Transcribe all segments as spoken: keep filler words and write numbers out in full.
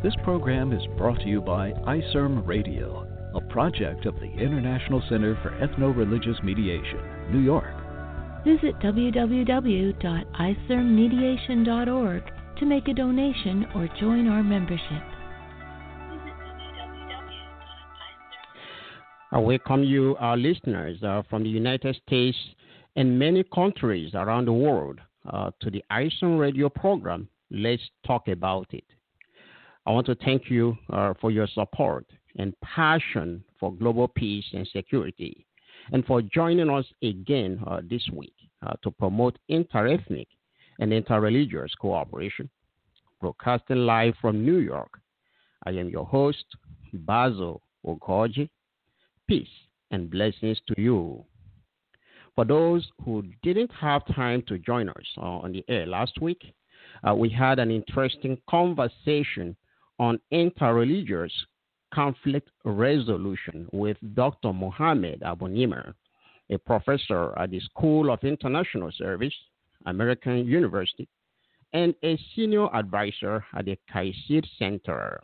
This program is brought to you by I C E R M Radio, a project of the International Center for Ethno-Religious Mediation, New York. Visit w w w dot i c e r m mediation dot org to make a donation or join our membership. I welcome you, our listeners uh, from the United States and many countries around the world uh, to the I C E R M Radio program, Let's Talk About It. I want to thank you uh, for your support and passion for global peace and security, and for joining us again uh, this week uh, to promote interethnic and interreligious cooperation. Broadcasting live from New York, I am your host, Basil Ogoji. Peace and blessings to you. For those who didn't have time to join us uh, on the air last week, uh, we had an interesting conversation on interreligious conflict resolution with Doctor Mohammed Abunimah, a professor at the School of International Service, American University, and a senior advisor at the Kaisid Center.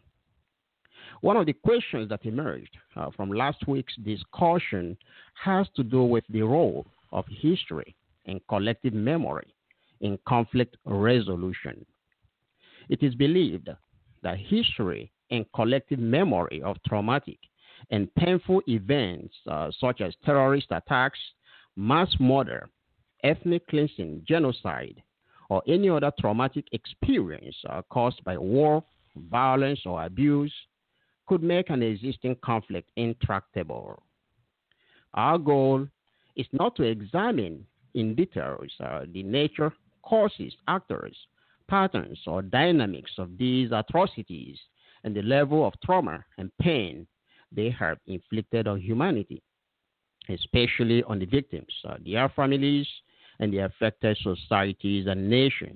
One of the questions that emerged uh, from last week's discussion has to do with the role of history and collective memory in conflict resolution. It is believed that history and collective memory of traumatic and painful events uh, such as terrorist attacks, mass murder, ethnic cleansing, genocide, or any other traumatic experience uh, caused by war, violence, or abuse could make an existing conflict intractable. Our goal is not to examine in details uh, the nature, causes, actors, patterns, or dynamics of these atrocities and the level of trauma and pain they have inflicted on humanity, especially on the victims, uh, their families, and the affected societies and nations.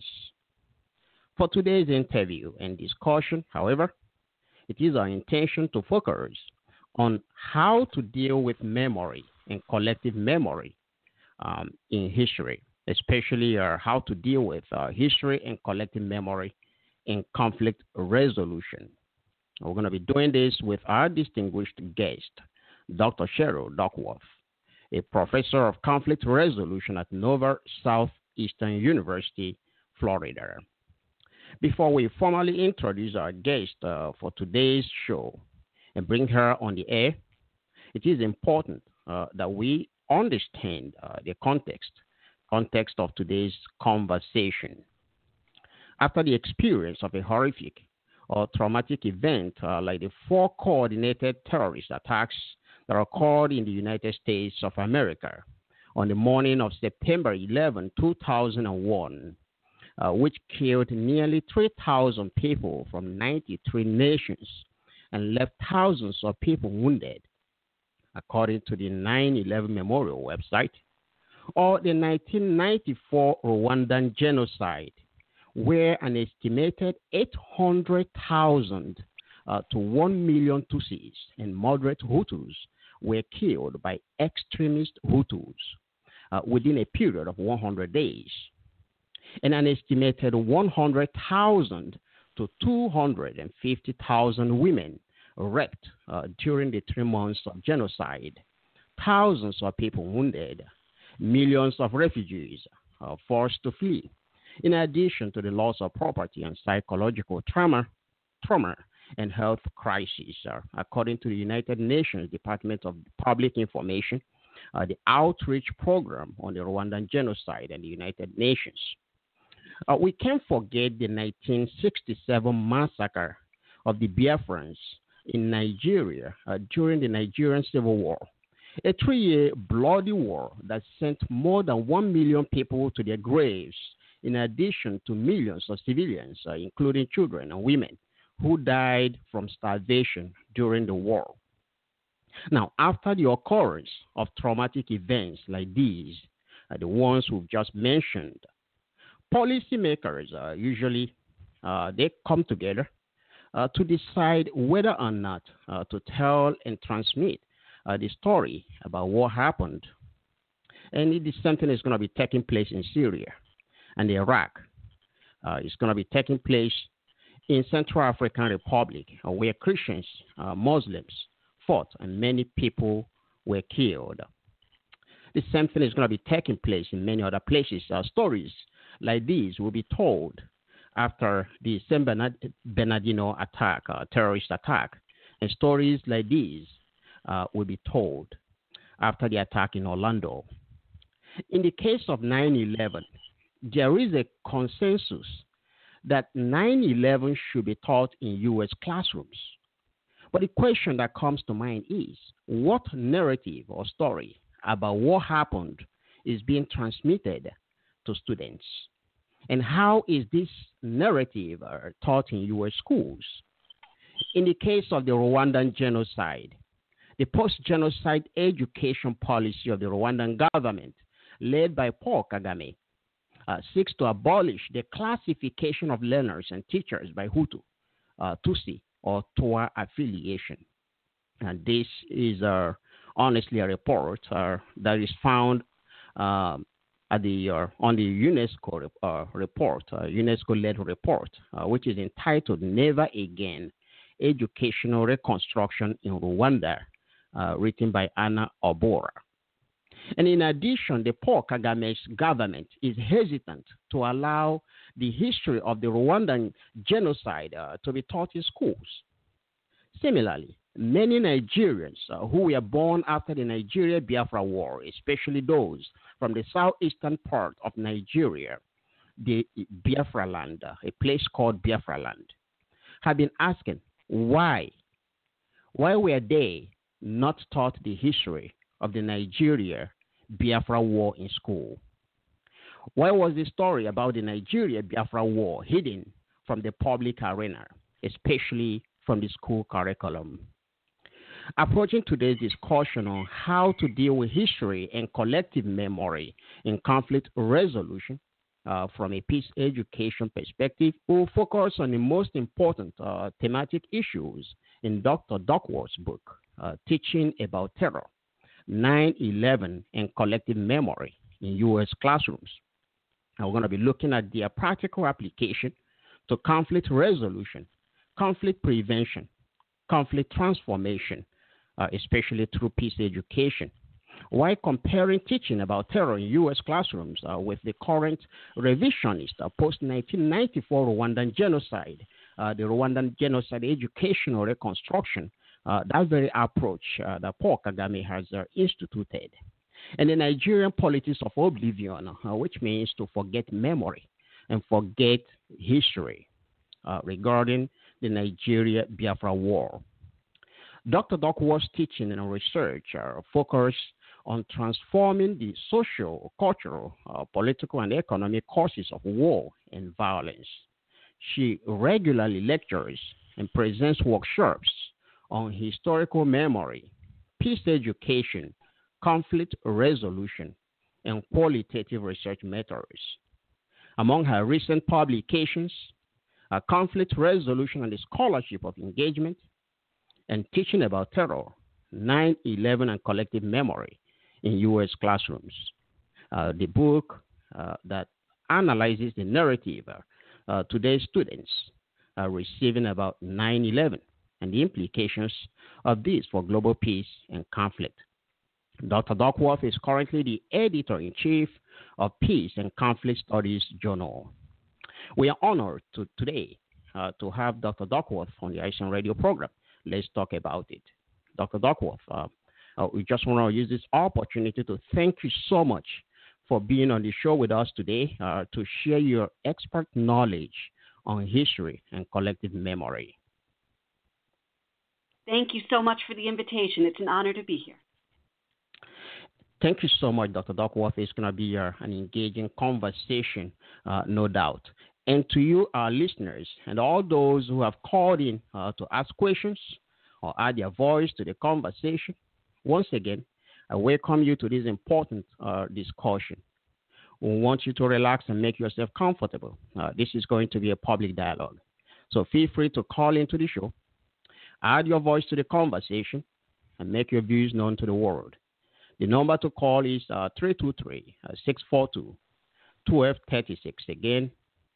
For today's interview and discussion, however, it is our intention to focus on how to deal with memory and collective memory um, in history, especially uh, how to deal with uh, history and collective memory in conflict resolution. We're going to be doing this with our distinguished guest, Doctor Cheryl Duckworth, a professor of conflict resolution at Nova Southeastern University, Florida. Before we formally introduce our guest uh, for today's show and bring her on the air, it is important uh, that we understand uh, the context context of today's conversation. After the experience of a horrific or traumatic event uh, like the four coordinated terrorist attacks that occurred in the United States of America on the morning of September eleventh, two thousand one, uh, which killed nearly three thousand people from ninety-three nations and left thousands of people wounded, according to the nine eleven Memorial website, or the nineteen ninety-four Rwandan genocide, where an estimated eight hundred thousand uh, to one million Tutsis and moderate Hutus were killed by extremist Hutus uh, within a period of one hundred days, and an estimated one hundred thousand to two hundred fifty thousand women raped uh, during the three months of genocide, thousands of people wounded, millions of refugees uh, forced to flee, in addition to the loss of property and psychological trauma, trauma and health crises. Uh, according to the United Nations Department of Public Information, uh, the outreach program on the Rwandan genocide and the United Nations. Uh, we can't forget the nineteen sixty-seven massacre of the Biafrans in Nigeria uh, during the Nigerian Civil War, a three-year bloody war that sent more than one million people to their graves, in addition to millions of civilians, uh, including children and women, who died from starvation during the war. Now, after the occurrence of traumatic events like these, uh, the ones we've just mentioned, policymakers uh, usually uh, they come together uh, to decide whether or not uh, to tell and transmit uh, the story about what happened. And it is something that's going to be taking place in Syria and Iraq. Uh, it's going to be taking place in Central African Republic, uh, where Christians, uh, Muslims fought, and many people were killed. The same thing is going to be taking place in many other places. Uh, stories like these will be told after the San Bernard- Bernardino attack, uh, terrorist attack, and stories like these uh, will be told after the attack in Orlando. In the case of nine eleven, there is a consensus that nine eleven should be taught in U S classrooms. But the question that comes to mind is, what narrative or story about what happened is being transmitted to students? And how is this narrative uh, taught in U S schools? In the case of the Rwandan genocide, the post-genocide education policy of the Rwandan government, led by Paul Kagame, uh, seeks to abolish the classification of learners and teachers by Hutu, uh, Tutsi, or Twa affiliation. And this is uh, honestly a report uh, that is found um, at the uh, on the UNESCO uh, report, uh, UNESCO-led report, uh, which is entitled "Never Again: Educational Reconstruction in Rwanda," uh, written by Anna Obora. And in addition, the Paul Kagame's government is hesitant to allow the history of the Rwandan genocide uh, to be taught in schools. Similarly, many Nigerians uh, who were born after the Nigeria-Biafra War, especially those from the southeastern part of Nigeria, the Biafra land, uh, a place called Biafra land, have been asking why, why were they not taught the history of the Nigeria-Biafra War in school? Why was the story about the Nigeria-Biafra War hidden from the public arena, especially from the school curriculum? Approaching today's discussion on how to deal with history and collective memory in conflict resolution uh, from a peace education perspective, we'll focus on the most important uh, thematic issues in Doctor Duckworth's book, uh, Teaching About Terror, nine eleven and Collective Memory in U S Classrooms. And we're going to be looking at their practical application to conflict resolution, conflict prevention, conflict transformation, uh, especially through peace education. While comparing teaching about terror in U S classrooms uh, with the current revisionist uh, post nineteen ninety-four Rwandan genocide, uh, the Rwandan genocide educational reconstruction, uh, that very approach uh, that Paul Kagame has uh, instituted. And the Nigerian politics of oblivion, uh, which means to forget memory and forget history uh, regarding the Nigeria-Biafra War. Doctor Duckworth's teaching and research are focused on transforming the social, cultural, uh, political, and economic causes of war and violence. She regularly lectures and presents workshops on historical memory, peace education, conflict resolution, and qualitative research methods. Among her recent publications are Conflict Resolution and the Scholarship of Engagement and Teaching About Terror, nine eleven and Collective Memory in U S Classrooms. Uh, the book uh, that analyzes the narrative uh, today's students are receiving about nine eleven and the implications of this for global peace and conflict. Doctor Duckworth is currently the editor-in-chief of Peace and Conflict Studies Journal. We are honored to, today uh, to have Doctor Duckworth on the ISOM radio program. Let's talk about it. Doctor Duckworth, uh, uh, we just want to use this opportunity to thank you so much for being on the show with us today uh, to share your expert knowledge on history and collective memory. Thank you so much for the invitation. It's an honor to be here. Thank you so much, Doctor Duckworth. It's going to be uh, an engaging conversation, uh, no doubt. And to you, our listeners, and all those who have called in uh, to ask questions or add their voice to the conversation, once again, I welcome you to this important uh, discussion. We want you to relax and make yourself comfortable. Uh, this is going to be a public dialogue. So feel free to call into the show, add your voice to the conversation, and make your views known to the world. The number to call is uh, three two three, six four two, one two three six. Again,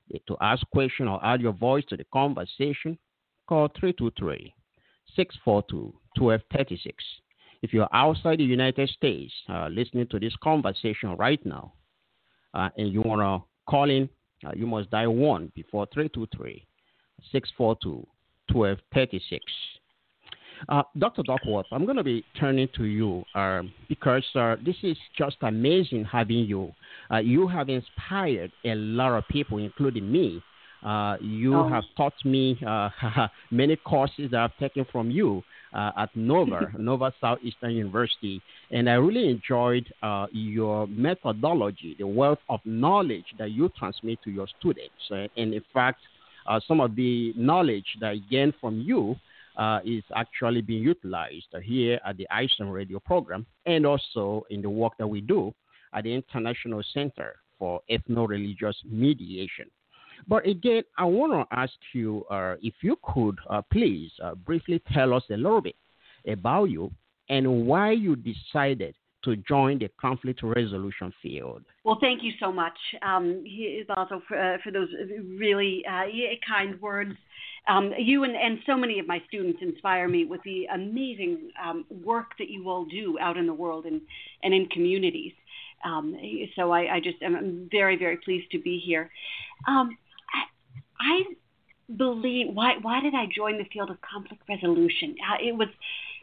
To ask question or add your voice to the conversation, call three two three, six four two, one two three six. If you're outside the United States uh, listening to this conversation right now, uh, and you want to call in, uh, you must dial one before three two three, six four two, one two three six. Uh, Doctor Duckworth, I'm going to be turning to you uh, because uh, this is just amazing having you. Uh, you have inspired a lot of people, including me. Uh, you oh. have taught me uh, many courses that I've taken from you uh, at Nova, Nova Southeastern University, and I really enjoyed uh, your methodology, the wealth of knowledge that you transmit to your students. Uh, and in fact, uh, some of the knowledge that I gained from you Uh, is actually being utilized uh, here at the I S E R M radio program and also in the work that we do at the International Center for Ethno-Religious Mediation. But again, I want to ask you uh, if you could uh, please uh, briefly tell us a little bit about you and why you decided to join the conflict resolution field. Well, thank you so much, um, also for, uh, for those really uh, kind words. Um, you and, and so many of my students inspire me with the amazing um, work that you all do out in the world and, and in communities. Um, so I, I just am very, very pleased to be here. Um, I, I believe, why, why did I join the field of conflict resolution? Uh, it was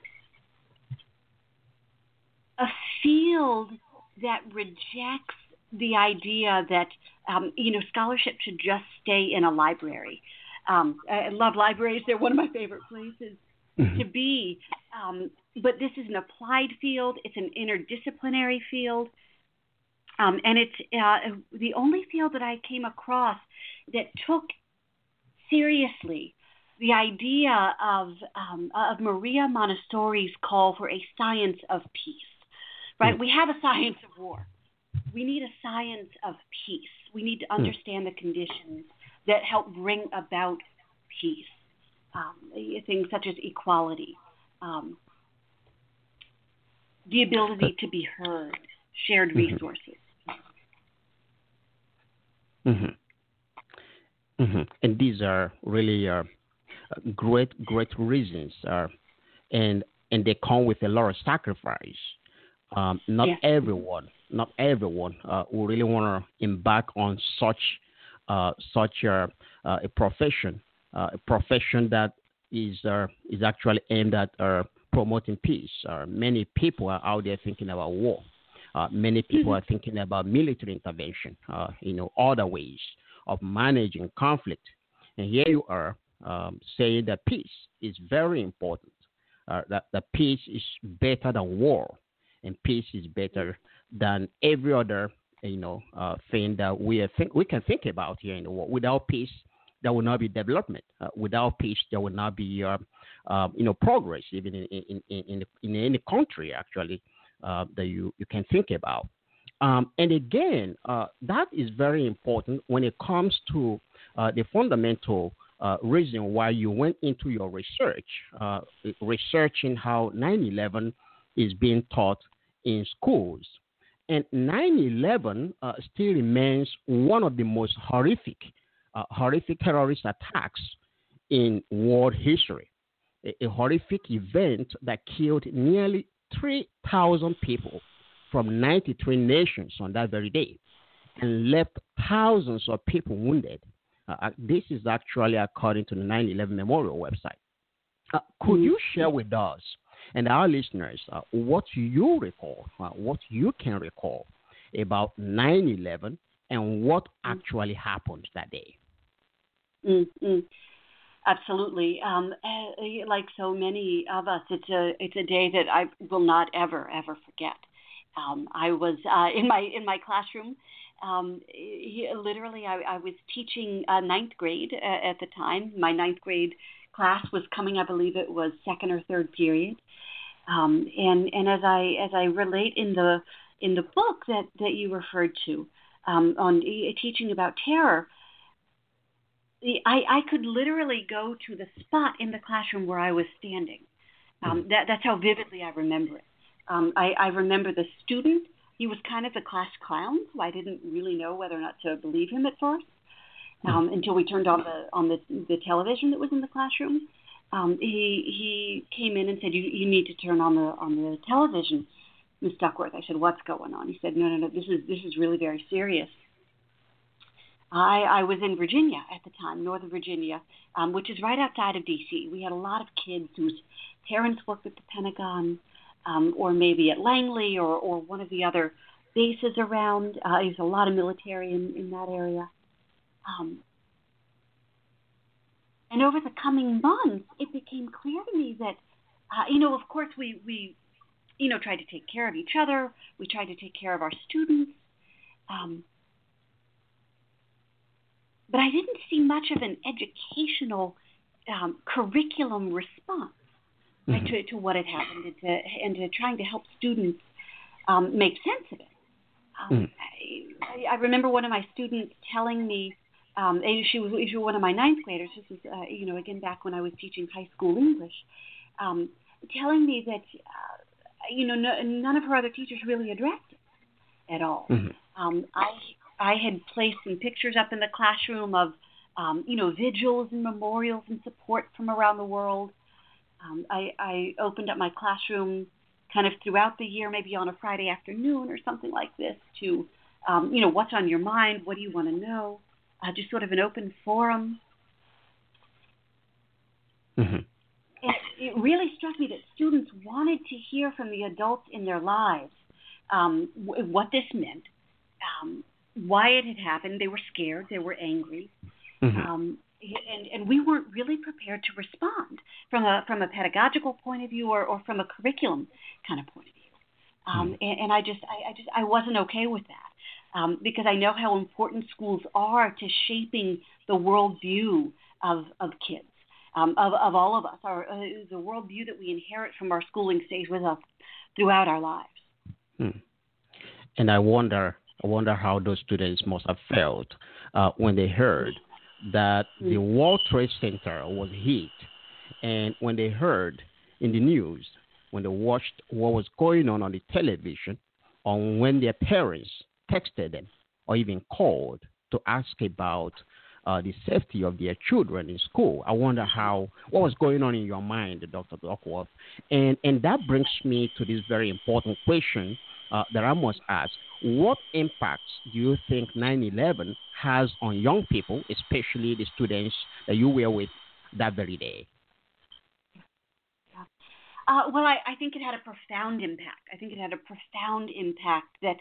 a field that rejects the idea that, um, you know, scholarship should just stay in a library. Um, I love libraries. They're one of my favorite places mm-hmm. to be. Um, but this is an applied field. It's an interdisciplinary field. Um, and it's uh, the only field that I came across that took seriously the idea of, um, of Maria Montessori's call for a science of peace. Right? Mm-hmm. We have a science of war. We need a science of peace. We need to understand mm-hmm. the conditions that help bring about peace, um, things such as equality, um, the ability to be heard, shared resources. Mm-hmm. Mm-hmm. And these are really uh, great, great reasons, uh, and and they come with a lot of sacrifice. Um, not yeah. everyone, not everyone uh, will really want to embark on such. Uh, such a, uh, a profession, uh, a profession that is uh, is actually aimed at uh, promoting peace. Uh, many people are out there thinking about war. Uh, many people mm-hmm. are thinking about military intervention. Uh, you know, other ways of managing conflict. And here you are um, saying that peace is very important. Uh, that that peace is better than war, and peace is better than every other. You know, uh, thing that we are think we can think about here in the world. Without peace, there will not be development. Uh, without peace, there will not be, uh, uh, you know, progress even in in in, in, the, in any country actually uh, that you, you can think about. Um, and again, uh, that is very important when it comes to uh, the fundamental uh, reason why you went into your research, uh, researching how nine eleven is being taught in schools. And nine eleven uh, still remains one of the most horrific, uh, horrific terrorist attacks in world history. A, a horrific event that killed nearly three thousand people from ninety-three nations on that very day and left thousands of people wounded. Uh, this is actually according to the nine eleven Memorial website. Uh, could mm-hmm. you share with us and our listeners uh, what you recall, uh, what you can recall about nine eleven and what actually happened that day? Mm-hmm. Absolutely. Um, like so many of us, it's a it's a day that I will not ever ever forget. Um, I was uh, in my in my classroom. Um, he, literally, I, I was teaching uh, ninth grade uh, at the time. My ninth grade class was coming. I believe it was second or third period. Um, and and as I as I relate in the in the book that, that you referred to um, on teaching about terror, I, I could literally go to the spot in the classroom where I was standing. Um, that, that's how vividly I remember it. Um, I, I remember the student. He was kind of the class clown, so I didn't really know whether or not to believe him at first. um, until we turned on the on the, the television that was in the classroom. Um, he he came in and said, "You you need to turn on the on the television, Miss Duckworth." I said, "What's going on?" He said, "No, no, no. This is this is really very serious." I, I was in Virginia at the time, Northern Virginia, um, which is right outside of D C. We had a lot of kids whose parents worked at the Pentagon, um, or maybe at Langley, or, or one of the other bases around. Uh, there's a lot of military in, in that area. Um, and over the coming months, it became clear to me that, uh, you know, of course, we, we, you know, tried to take care of each other. We tried to take care of our students. Um, But I didn't see much of an educational um, curriculum response right, mm-hmm. to, to what had happened and to, and to trying to help students um, make sense of it. Um, mm-hmm. I, I remember one of my students telling me, um, she, was, she was one of my ninth graders, this was, uh, you know, again, back when I was teaching high school English, um, telling me that, uh, you know, no, none of her other teachers really addressed it at all. Mm-hmm. Um, I I had placed some pictures up in the classroom of, um, you know, vigils and memorials and support from around the world. Um, I, I opened up my classroom kind of throughout the year, maybe on a Friday afternoon or something like this, to, um, you know, what's on your mind, what do you want to know, uh, just sort of an open forum. Mm-hmm. And it really struck me that students wanted to hear from the adults in their lives um, w- what this meant. Um, why it had happened. They were scared. They were angry. Mm-hmm. Um, and, and we weren't really prepared to respond from a from a pedagogical point of view or, or from a curriculum kind of point of view. Um, mm-hmm. and, and I just I, I just I wasn't okay with that um, because I know how important schools are to shaping the worldview of of kids, um, of of all of us. Our uh, the worldview that we inherit from our schooling stays with us throughout our lives. Mm. And I wonder. I wonder how those students must have felt uh, when they heard that the World Trade Center was hit, and when they heard in the news, when they watched what was going on on the television, or when their parents texted them or even called to ask about uh, the safety of their children in school. I wonder how what was going on in your mind, Doctor Duckworth, and and that brings me to this very important question uh, that I must ask. What impacts do you think nine eleven has on young people, especially the students that you were with that very day? Uh, well, I, I think it had a profound impact. I think it had a profound impact that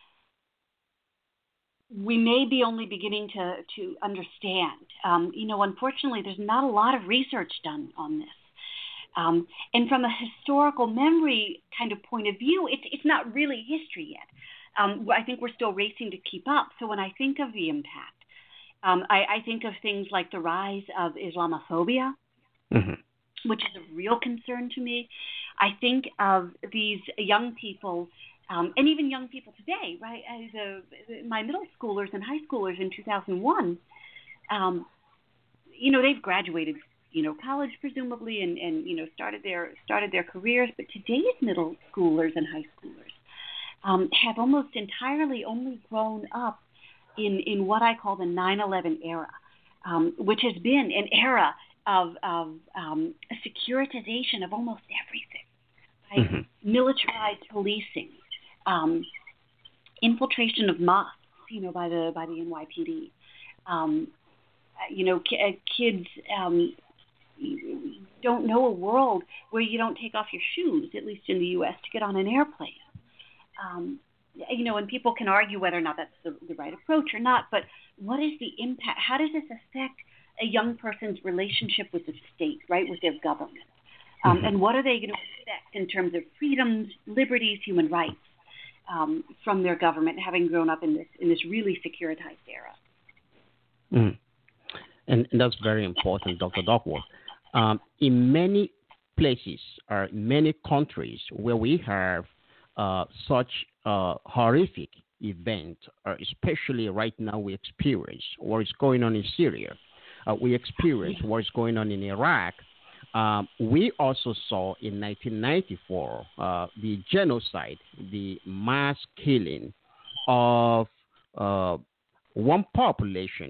we may be only beginning to, to understand. Um, you know, unfortunately, there's not a lot of research done on this. Um, and from a historical memory kind of point of view, it's, it's not really history yet. Um, I think we're still racing to keep up. So when I think of the impact, um, I, I think of things like the rise of Islamophobia, mm-hmm. which is a real concern to me. I think of these young people, um, and even young people today, right? As a, my middle schoolers and high schoolers in two thousand one, um, you know, they've graduated, you know, college presumably, and, and you know, started their started their careers. But today's middle schoolers and high schoolers Um, have almost entirely only grown up in, in what I call the nine eleven era, um, which has been an era of, of um, a securitization of almost everything, right? Mm-hmm. Militarized policing, um, infiltration of mosques, you know, by the by the N Y P D. Um, you know, k- kids um, don't know a world where you don't take off your shoes, at least in the U S, to get on an airplane. Um, you know, and people can argue whether or not that's the, the right approach or not, but what is the impact? How does this affect a young person's relationship with the state, right, with their government? Um, mm-hmm. And what are they going to expect in terms of freedoms, liberties, human rights um, from their government, having grown up in this in this really securitized era? Mm. And, and that's very important, Doctor Duckworth. Um, in many places or many countries where we have Uh, such uh, horrific event, uh, especially right now we experience what is going on in Syria. Uh, we experience what is going on in Iraq. Um, we also saw in nineteen ninety-four uh, the genocide, the mass killing of uh, one population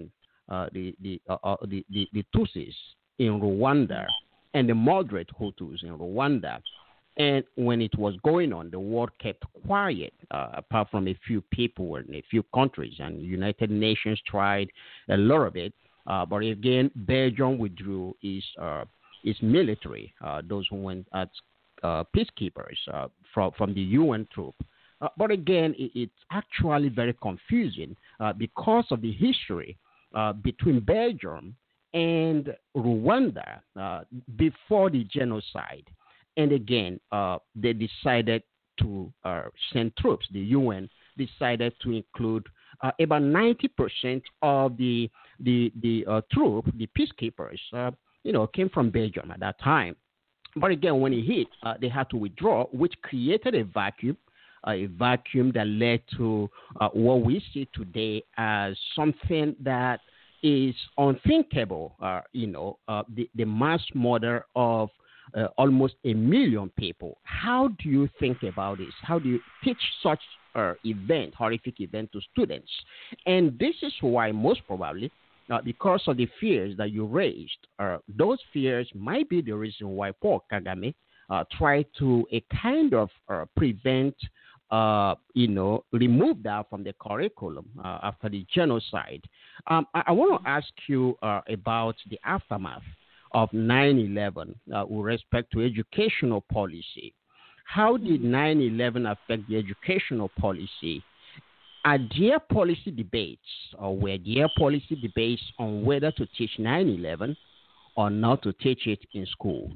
uh, the the, uh, uh, the the the Tutsis in Rwanda and the moderate Hutus in Rwanda. And when it was going on, the world kept quiet, uh, apart from a few people in a few countries, and United Nations tried a lot of it. Uh, but again, Belgium withdrew its uh, its military, uh, those who went as uh, peacekeepers uh, from from the U N troop. Uh, but again, it, it's actually very confusing uh, because of the history uh, between Belgium and Rwanda uh, before the genocide. And again, uh, they decided to uh, send troops. The U N decided to include uh, about ninety percent of the the the uh, troop, the peacekeepers, uh, you know, came from Belgium at that time. But again, when it hit, uh, they had to withdraw, which created a vacuum, uh, a vacuum that led to uh, what we see today as something that is unthinkable. Uh, you know, uh, the the mass murder of Uh, almost a million people. How do you think about this? How do you teach such uh, event, horrific event, to students? And this is why, most probably, uh, because of the fears that you raised, uh, those fears might be the reason why Paul Kagame uh, tried to a kind of uh, prevent, uh, you know, remove that from the curriculum uh, after the genocide. Um, I, I want to ask you uh, about the aftermath of nine eleven uh, with respect to educational policy. How did nine eleven affect the educational policy? Are there policy debates, or were there policy debates on whether to teach nine eleven or not to teach it in schools?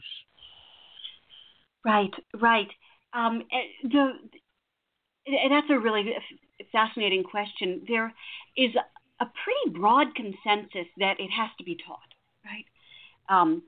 Right, right. Um, the, that's a really fascinating question. There is a pretty broad consensus that it has to be taught, right? Um,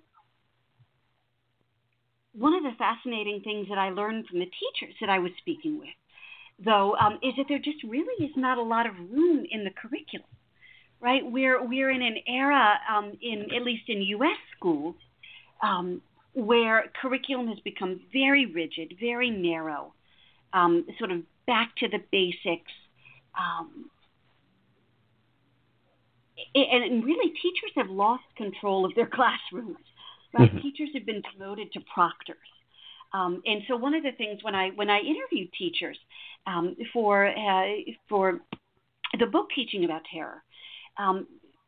one of the fascinating things that I learned from the teachers that I was speaking with, though, um, is that there just really is not a lot of room in the curriculum, right? We're we're in an era, um, in at least in U S schools, um, where curriculum has become very rigid, very narrow, um, sort of back to the basics. Um, And really, teachers have lost control of their classrooms, right? Mm-hmm. Teachers have been promoted to proctors. Um, and so one of the things when I when I interviewed teachers um, for uh, for the book Teaching About Terror, um,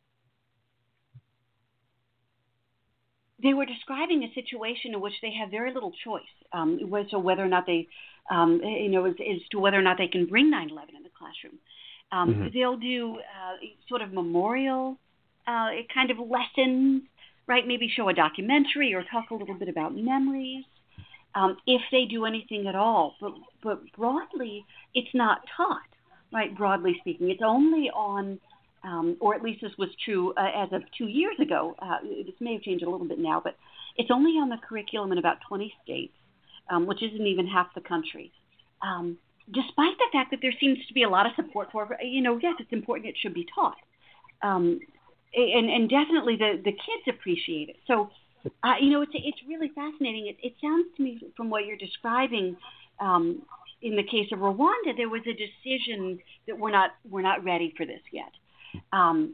they were describing a situation in which they have very little choice. Um, so whether or not they, um, you know, as, as to whether or not they can bring nine eleven in the classroom. Um, mm-hmm. They'll do uh, sort of memorial uh, kind of lessons, right? Maybe show a documentary or talk a little bit about memories, um, if they do anything at all. But but broadly, it's not taught, right? Broadly speaking, it's only on, um, or at least this was true uh, as of two years ago. Uh, this may have changed a little bit now, but it's only on the curriculum in about twenty states, um, which isn't even half the country. Um, Despite the fact that there seems to be a lot of support for, you know, yes, it's important, it should be taught. Um, and, and definitely the, the kids appreciate it. So, uh, you know, it's it's really fascinating. It, it sounds to me from what you're describing, um, in the case of Rwanda, there was a decision that we're not we're not ready for this yet. Um,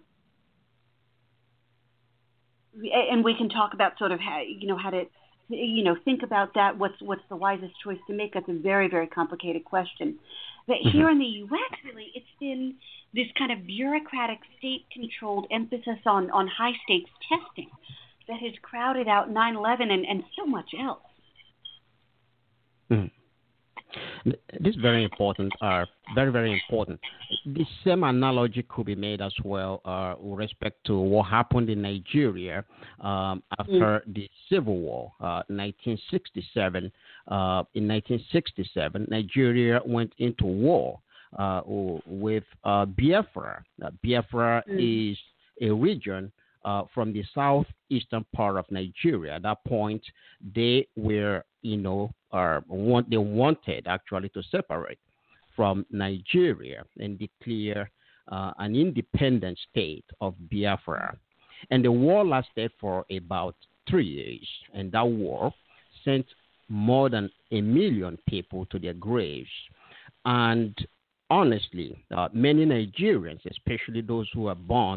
and we can talk about sort of how, you know, how to, you know, think about that. What's what's the wisest choice to make? That's a very, very complicated question. But mm-hmm. here in the U S, really, it's been this kind of bureaucratic, state-controlled emphasis on, on high-stakes testing that has crowded out nine eleven and, and so much else. Mm-hmm. This is very important, uh, very, very important. The same analogy could be made as well uh, with respect to what happened in Nigeria um, after mm. the Civil War, uh, nineteen sixty-seven. Uh, in nineteen sixty-seven, Nigeria went into war uh, with uh, Biafra. Uh, Biafra mm. is a region uh, from the southeastern part of Nigeria. At that point, they were, you know, uh, want, they wanted actually to separate from Nigeria and declare uh, an independent state of Biafra. And the war lasted for about three years. And that war sent more than a million people to their graves. And honestly, uh, many Nigerians, especially those who are born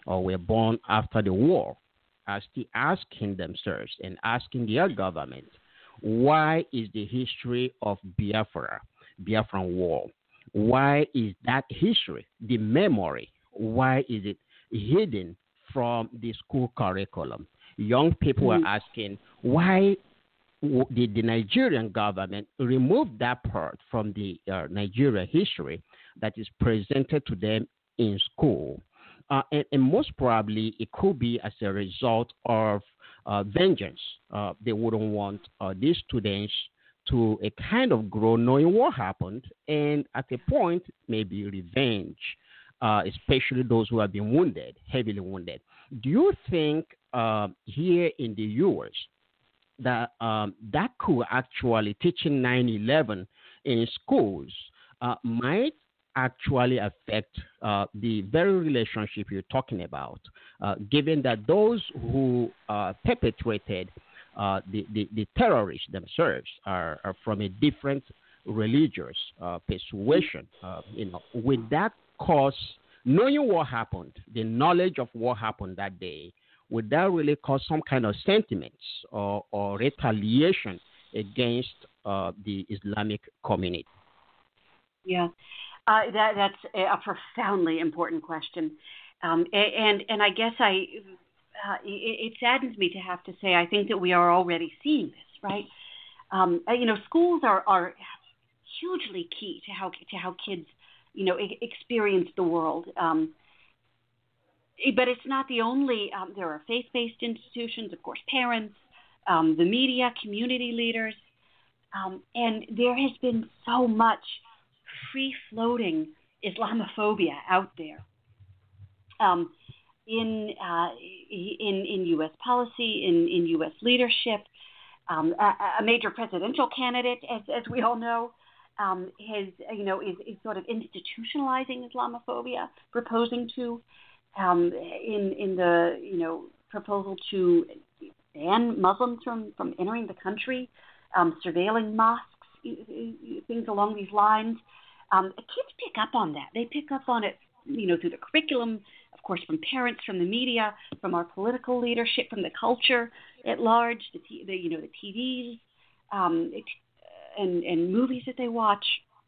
or were born after the war are still asking themselves and asking their government, why is the history of Biafra, Biafran War, why is that history, the memory, why is it hidden from the school curriculum? Young people mm-hmm. are asking, why did the Nigerian government remove that part from the uh, Nigeria history that is presented to them in school? Uh, and, and most probably it could be as a result of uh, vengeance. Uh, they wouldn't want uh, these students to a kind of grow knowing what happened, and at a point, maybe revenge, uh, especially those who have been wounded, heavily wounded. Do you think uh, here in the U S that um, that could actually, teaching nine eleven in schools uh, might actually affect uh, the very relationship you're talking about, uh, given that those who uh, perpetrated uh, the, the, the terrorists themselves are, are from a different religious uh, persuasion? Uh, you know, would that cause, knowing what happened, the knowledge of what happened that day, would that really cause some kind of sentiments or, or retaliation against uh, the Islamic community? Yeah, uh, that, that's a profoundly important question. Um, and, and I guess I, uh, it, it saddens me to have to say, I think that we are already seeing this, right? Um, you know, schools are, are hugely key to how, to how kids, you know, experience the world. Um, But it's not the only, um, there are faith-based institutions, of course, parents, um, the media, community leaders, um, and there has been so much free-floating Islamophobia out there um, in, uh, in in U S policy, in, in U S leadership. Um, a, a major presidential candidate, as, as we all know, um, has, you know, is, is sort of institutionalizing Islamophobia, proposing to Um, in in the you know proposal to ban Muslims from, from entering the country, um, surveilling mosques, things along these lines. Um, kids pick up on that. They pick up on it, you know, through the curriculum, of course, from parents, from the media, from our political leadership, from the culture at large, the, t- the you know the T Vs, um, and and movies that they watch.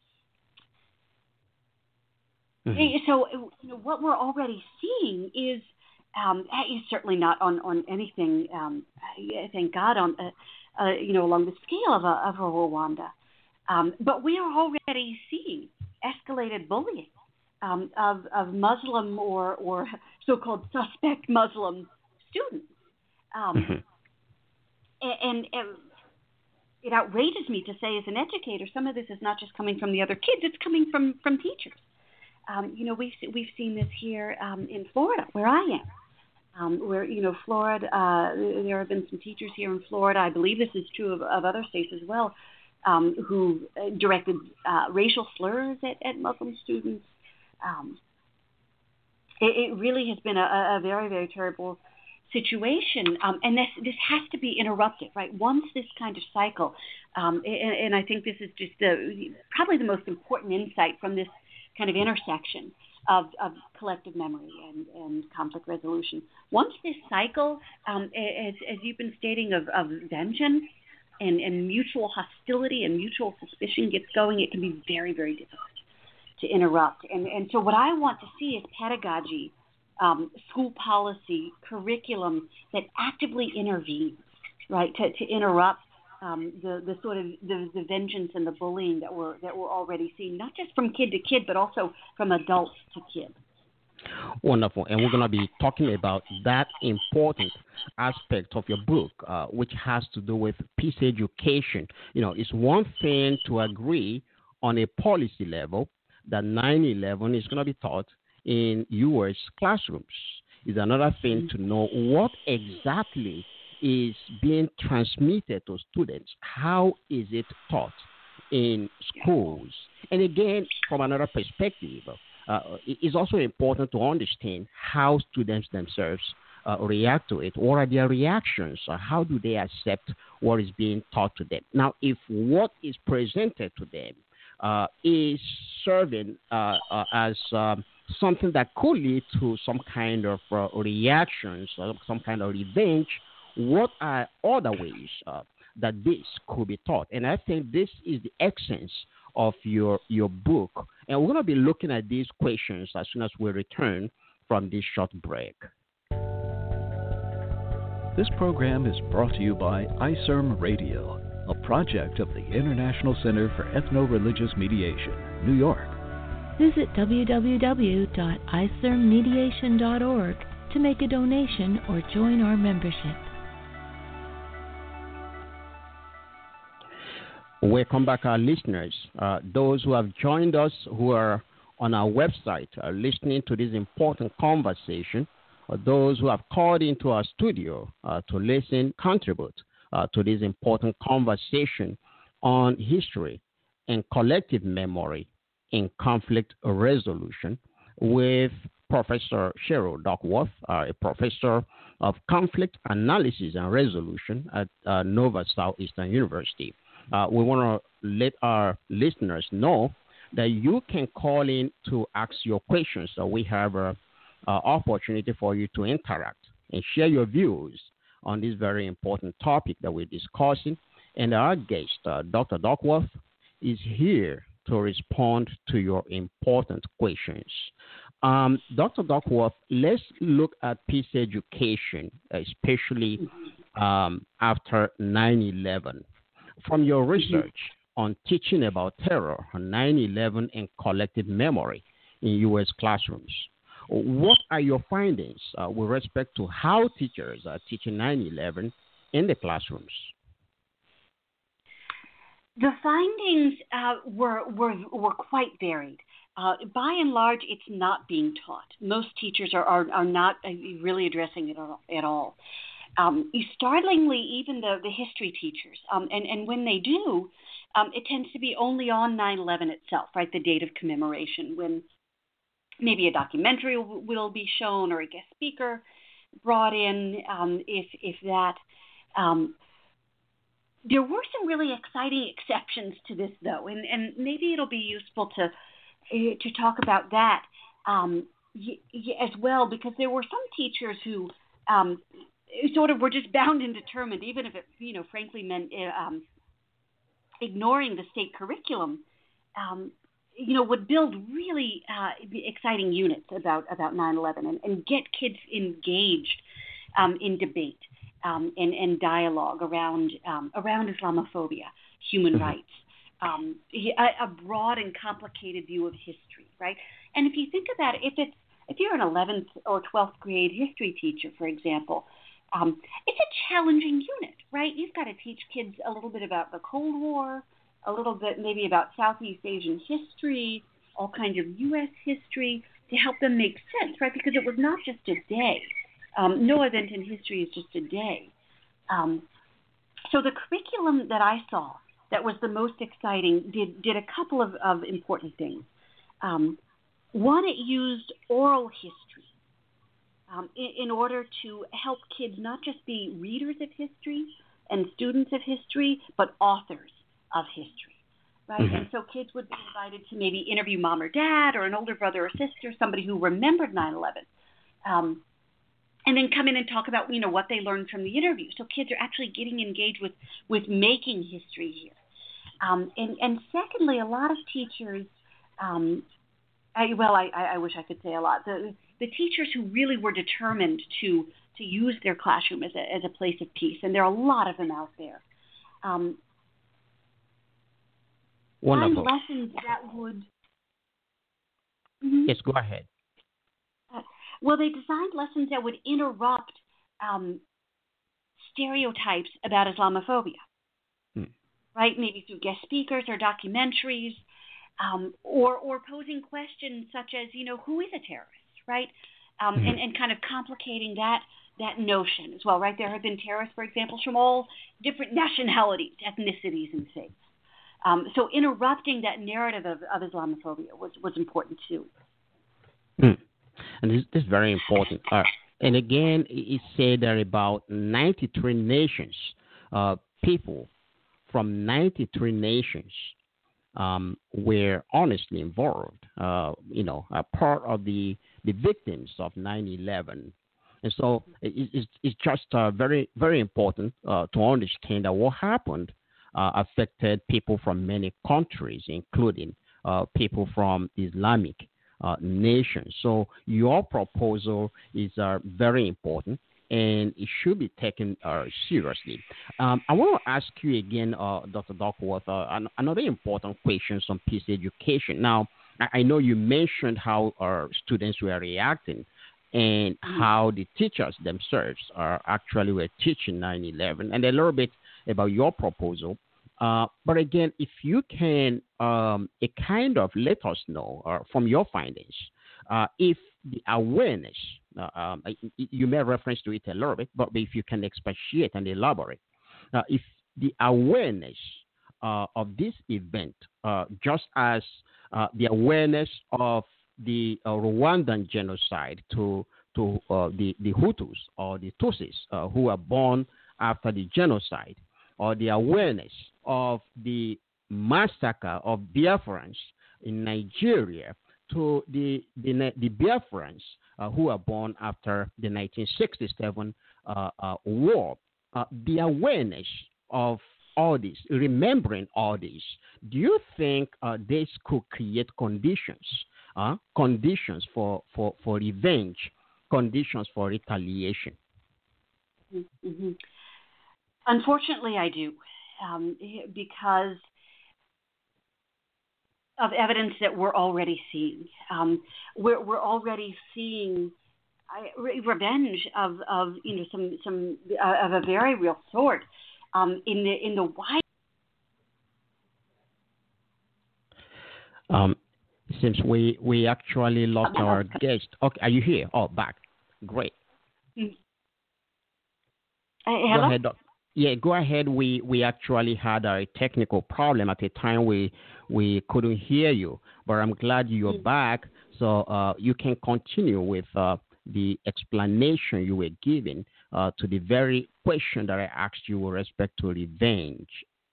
Mm-hmm. So, you know, what we're already seeing is, um, is certainly not on, on anything, um, thank God, on uh, uh, you know, along the scale of a, of a Rwanda. Um, but we are already seeing escalated bullying um, of, of Muslim or, or so-called suspect Muslim students. Um, mm-hmm. and, and it outrages me to say, as an educator, some of this is not just coming from the other kids; it's coming from, from teachers. Um, you know, we've we've seen this here um, in Florida, where I am, um, where you know, Florida. Uh, there have been some teachers here in Florida. I believe this is true of, of other states as well, um, who directed uh, racial slurs at, at Muslim students. Um, it, it really has been a, a very very terrible situation, um, and this this has to be interrupted, right? Once this kind of cycle, um, and, and I think this is just the probably the most important insight from this kind of intersection of, of collective memory and, and conflict resolution. Once this cycle, um, as, as you've been stating, of, of vengeance and, and mutual hostility and mutual suspicion gets going, it can be very, very difficult to interrupt. And, and so what I want to see is pedagogy, um, school policy, curriculum that actively intervenes, right, to, to interrupt Um, the, the sort of the, the vengeance and the bullying that we're that we're already seeing, not just from kid to kid, but also from adults to kid. Wonderful, and we're going to be talking about that important aspect of your book, uh, which has to do with peace education. You know, it's one thing to agree on a policy level that nine eleven is going to be taught in U S classrooms. It's another thing mm-hmm. to know what exactly is being transmitted to students. How is it taught in schools? And again, from another perspective, uh, it is also important to understand how students themselves uh, react to it. What are their reactions? Or how do they accept what is being taught to them? Now, if what is presented to them uh, is serving uh, uh, as um, something that could lead to some kind of uh, reactions, or some kind of revenge. What are other ways uh, that this could be taught? And I think this is the essence of your your book. And we're going to be looking at these questions as soon as we return from this short break. This program is brought to you by I C E R M Radio, a project of the International Center for Ethno-Religious Mediation, New York. Visit w w w dot i c e r m mediation dot org to make a donation or join our membership. Welcome back, our listeners. Uh, those who have joined us, who are on our website, are listening to this important conversation, or those who have called into our studio uh, to listen, contribute uh, to this important conversation on history and collective memory in conflict resolution with Professor Cheryl Duckworth, uh, a professor of conflict analysis and resolution at uh, Nova Southeastern University. Uh, we want to let our listeners know that you can call in to ask your questions. So we have an opportunity for you to interact and share your views on this very important topic that we're discussing. And our guest, uh, Doctor Duckworth, is here to respond to your important questions. Um, Doctor Duckworth, let's look at peace education, especially um, after nine eleven. From your research on teaching about terror on nine eleven and collective memory in U S classrooms, what are your findings uh, with respect to how teachers are teaching nine eleven in the classrooms? The findings uh, were, were were quite varied. Uh, by and large, it's not being taught. Most teachers are, are, are not really addressing it at all. Um, startlingly, even the, the history teachers, um, and, and when they do, um, it tends to be only on nine eleven itself, right, the date of commemoration, when maybe a documentary will, will be shown or a guest speaker brought in, um, if, if that. Um, there were some really exciting exceptions to this, though, and, and maybe it'll be useful to, to talk about that um, y- y- as well, because there were some teachers who um, sort of were just bound and determined, even if it, you know, frankly meant um, ignoring the state curriculum, um, you know, would build really uh, exciting units about, about nine eleven and, and get kids engaged um, in debate um, and, and dialogue around um, around Islamophobia, human mm-hmm. rights, um, a, a broad and complicated view of history, right? And if you think about it, if it's if you're an eleventh or twelfth grade history teacher, for example, Um, it's a challenging unit, right? You've got to teach kids a little bit about the Cold War, a little bit maybe about Southeast Asian history, all kinds of U S history to help them make sense, right? Because it was not just a day. Um, no event in history is just a day. Um, so the curriculum that I saw that was the most exciting did, did a couple of, of important things. Um, one, it used oral history. Um, in, in order to help kids not just be readers of history and students of history, but authors of history, right? Mm-hmm. And so kids would be invited to maybe interview mom or dad or an older brother or sister, somebody who remembered nine eleven, um, and then come in and talk about, you know, what they learned from the interview. So kids are actually getting engaged with, with making history here. Um, and, and secondly, a lot of teachers, um, I, well, I, I wish I could say a lot. The, the teachers who really were determined to to use their classroom as a as a place of peace, and there are a lot of them out there. Um, Wonderful. Lessons that would. Mm-hmm. Yes, go ahead. Uh, well, they designed lessons that would interrupt um, stereotypes about Islamophobia, hmm. right? Maybe through guest speakers or documentaries, um, or or posing questions such as, you know, who is a terrorist? Right, um, mm-hmm. and, and kind of complicating that that notion as well, right? There have been terrorists, for example, from all different nationalities, ethnicities, and faiths. Um, so interrupting that narrative of, of Islamophobia was, was important too. Mm. And this, this is very important. Uh, and again, it said that about ninety-three nations, uh, people from ninety-three nations um, were honestly involved, uh, you know, a part of the, the victims of nine eleven. And so it, it's, it's just uh, very, very important uh, to understand that what happened uh, affected people from many countries, including uh, people from Islamic uh, nations. So your proposal is uh, very important, and it should be taken uh, seriously. Um, I want to ask you again, uh, Doctor Duckworth, uh, an- another important question on peace education. Now, I, I know you mentioned how our students were reacting and how the teachers themselves are actually were teaching nine eleven, and a little bit about your proposal. Uh, but again, if you can um, a kind of let us know uh, from your findings uh, if the awareness, uh, um, you made reference to it a little bit, but if you can expatiate and elaborate, uh, if the awareness uh, of this event, uh, just as uh, the awareness of the uh, Rwandan genocide to to uh, the, the Hutus or the Tutsis uh, who were born after the genocide, or the awareness of the massacre of Biafrans in Nigeria to the the, the Biafrans uh, who were born after the nineteen sixty-seven uh, uh, war. Uh, the awareness of all this, remembering all this, do you think uh, this could create conditions, uh, conditions for, for, for revenge, conditions for retaliation? Mm-hmm. Unfortunately, I do, um, because of evidence that we're already seeing. Um, we're, we're already seeing uh, re- revenge of, of you know some some uh, of a very real sort um, in the in the wide. Um, since we we actually lost our guest. Okay, are you here? Oh, back. Great. Mm. Uh, hello? Go ahead, Doc. Yeah, go ahead. We we actually had a technical problem at the time. We we couldn't hear you, but I'm glad you're mm-hmm. back. So uh, you can continue with uh, the explanation you were giving uh, to the very question that I asked you with respect to revenge.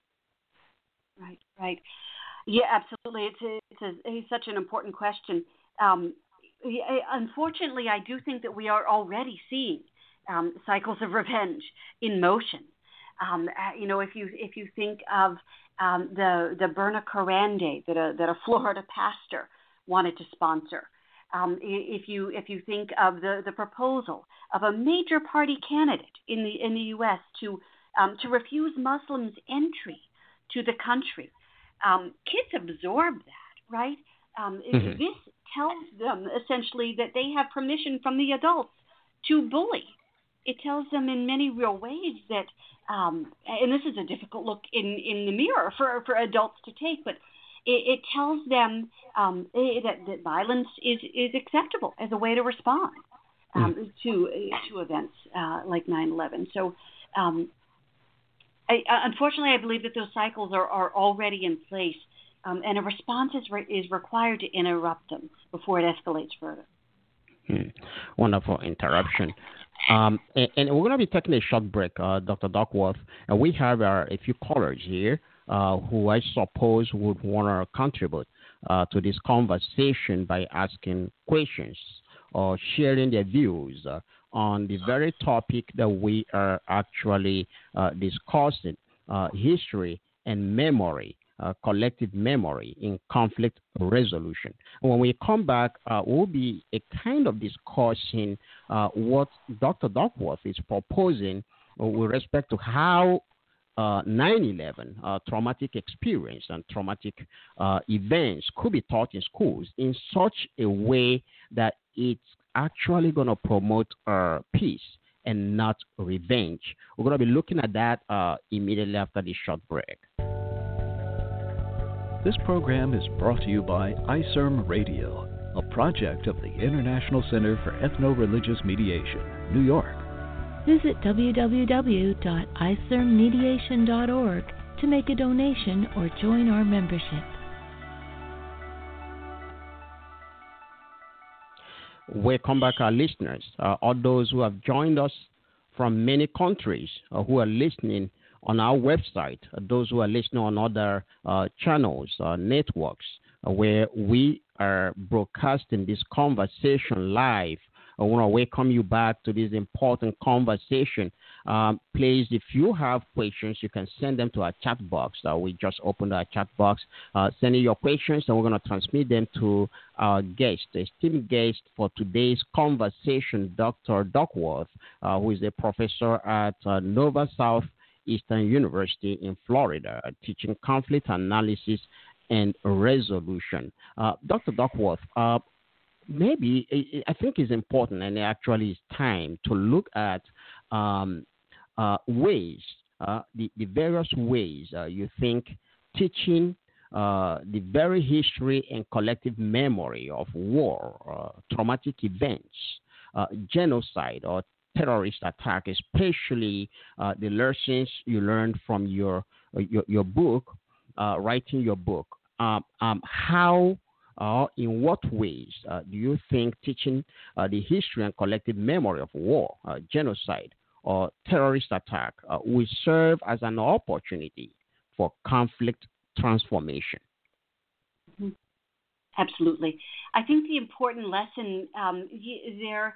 Right, right. Yeah, absolutely. It's a, it's, a, it's such an important question. Um, unfortunately, I do think that we are already seeing um, cycles of revenge in motion. Um, you know, if you if you think of um, the the Berna Koran Day that a that a Florida pastor wanted to sponsor, um, if you if you think of the, the proposal of a major party candidate in the in the U S to um, to refuse Muslims entry to the country, um, kids absorb that, right? Um, mm-hmm. This tells them essentially that they have permission from the adults to bully. It tells them in many real ways that, um, and this is a difficult look in, in the mirror for, for adults to take, but it, it tells them um, that, that violence is, is acceptable as a way to respond um, mm. to to events uh, like nine eleven. So, um, I, unfortunately, I believe that those cycles are, are already in place, um, and a response is, re- is required to interrupt them before it escalates further. Hmm. Wonderful interruption. Um, and, and we're going to be taking a short break, uh, Doctor Duckworth. And we have uh, a few callers here uh, who I suppose would want to contribute uh, to this conversation by asking questions or sharing their views uh, on the very topic that we are actually uh, discussing, uh, history and memory. Uh, collective memory in conflict resolution. And when we come back, uh, we'll be a kind of discussing uh, what Doctor Duckworth is proposing uh, with respect to how uh, nine eleven, uh, traumatic experience and traumatic uh, events could be taught in schools in such a way that it's actually going to promote uh, peace and not revenge. We're going to be looking at that uh, immediately after this short break. This program is brought to you by I C E R M Radio, a project of the International Center for Ethno-Religious Mediation, New York. Visit w w w dot i c e r m mediation dot org to make a donation or join our membership. Welcome back, our listeners, uh, all those who have joined us from many countries uh, who are listening on our website, uh, those who are listening on other uh, channels, uh, networks, uh, where we are broadcasting this conversation live. I want to welcome you back to this important conversation. Um, please, if you have questions, you can send them to our chat box. Uh, we just opened our chat box. Uh, send in your questions, and we're going to transmit them to our guest, the esteemed guest for today's conversation, Doctor Duckworth, uh, who is a professor at uh, Nova Southeastern University in Florida, uh, teaching conflict analysis and resolution. Uh, Doctor Duckworth, uh, maybe I think it's important, and actually it's time to look at um, uh, ways, uh, the, the various ways uh, you think teaching uh, the very history and collective memory of war, uh, traumatic events, uh, genocide, or terrorist attack, especially uh, the lessons you learned from your your, your book, uh, writing your book, um, um, how Uh, in what ways uh, do you think teaching uh, the history and collective memory of war, uh, genocide, or terrorist attack uh, will serve as an opportunity for conflict transformation? Mm-hmm. Absolutely. I think the important lesson um, there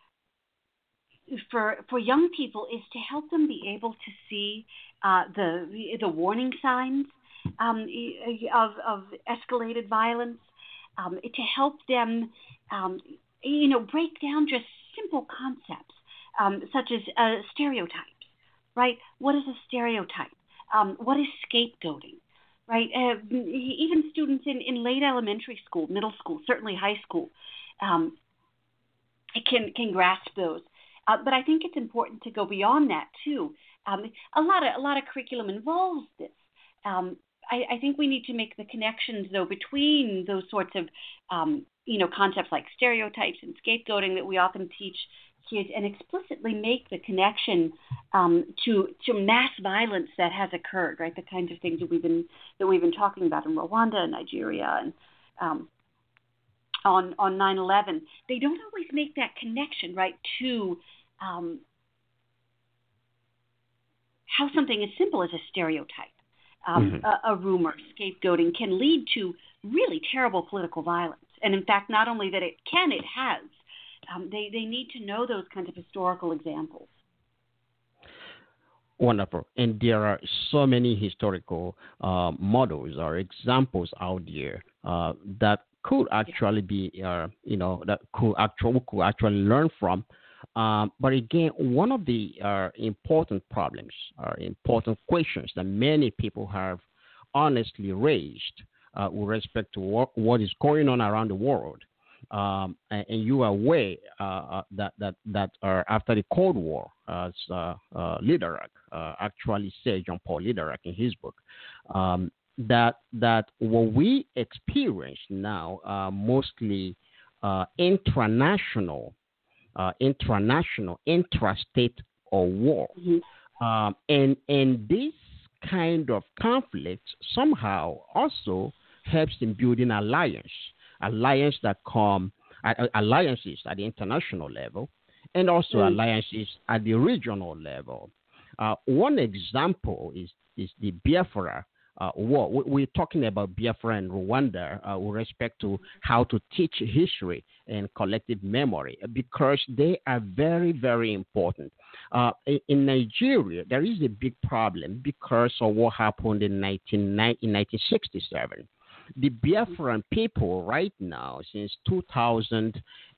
for for young people is to help them be able to see uh, the the warning signs um, of of escalated violence. Um, to help them, um, you know, break down just simple concepts um, such as uh, stereotypes, right? What is a stereotype? Um, what is scapegoating, right? Uh, even students in, in late elementary school, middle school, certainly high school, um, can can grasp those. Uh, but I think it's important to go beyond that too. Um, a lot of a lot of curriculum involves this. Um, I, I think we need to make the connections, though, between those sorts of, um, you know, concepts like stereotypes and scapegoating that we often teach kids, and explicitly make the connection um, to to mass violence that has occurred, right? The kinds of things that we've been that we've been talking about in Rwanda and Nigeria and um, on on nine eleven. They don't always make that connection, right, to um, how something as simple as a stereotype. Um, mm-hmm. a, a rumor, scapegoating can lead to really terrible political violence. And in fact, not only that it can, it has. Um, they, they need to know those kinds of historical examples. Wonderful. And there are so many historical uh, models or examples out there uh, that could actually be, uh, you know, that could actually, could actually learn from. Um, but again, one of the uh, important problems or important questions that many people have honestly raised uh, with respect to what, what is going on around the world, um, and, and you are aware uh, that that that uh, after the Cold War, as uh, uh, Lederach uh, actually said, John Paul Lederach in his book, um, that that what we experience now are mostly uh, international. Uh, international, intrastate, or war. Mm-hmm. Um, and, and this kind of conflict somehow also helps in building alliance, alliance that come, uh, alliances at the international level, and also mm-hmm. alliances at the regional level. Uh, one example is, is the Biafra Uh, war. We're talking about Biafra and Rwanda uh, with respect to how to teach history and collective memory, because they are very, very important. Uh, in, in Nigeria, there is a big problem because of what happened in, nineteen sixty-seven. The Biafran people right now, since two thousand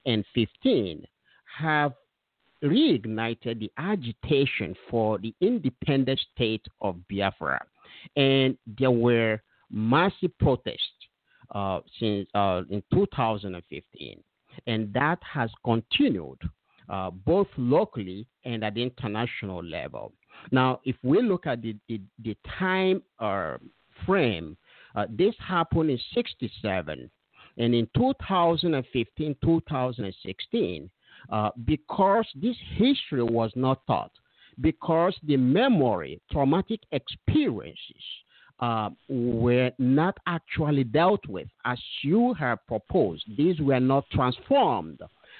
fifteen, have reignited the agitation for the independent state of Biafra. And there were massive protests uh, since uh, in two thousand fifteen, and that has continued uh, both locally and at the international level. Now, if we look at the the, the time uh, frame, uh, this happened in sixty-seven, and in two thousand fifteen, two thousand sixteen, uh, because this history was not taught, because the memory, traumatic experiences uh, were not actually dealt with as you have proposed. These were not transformed.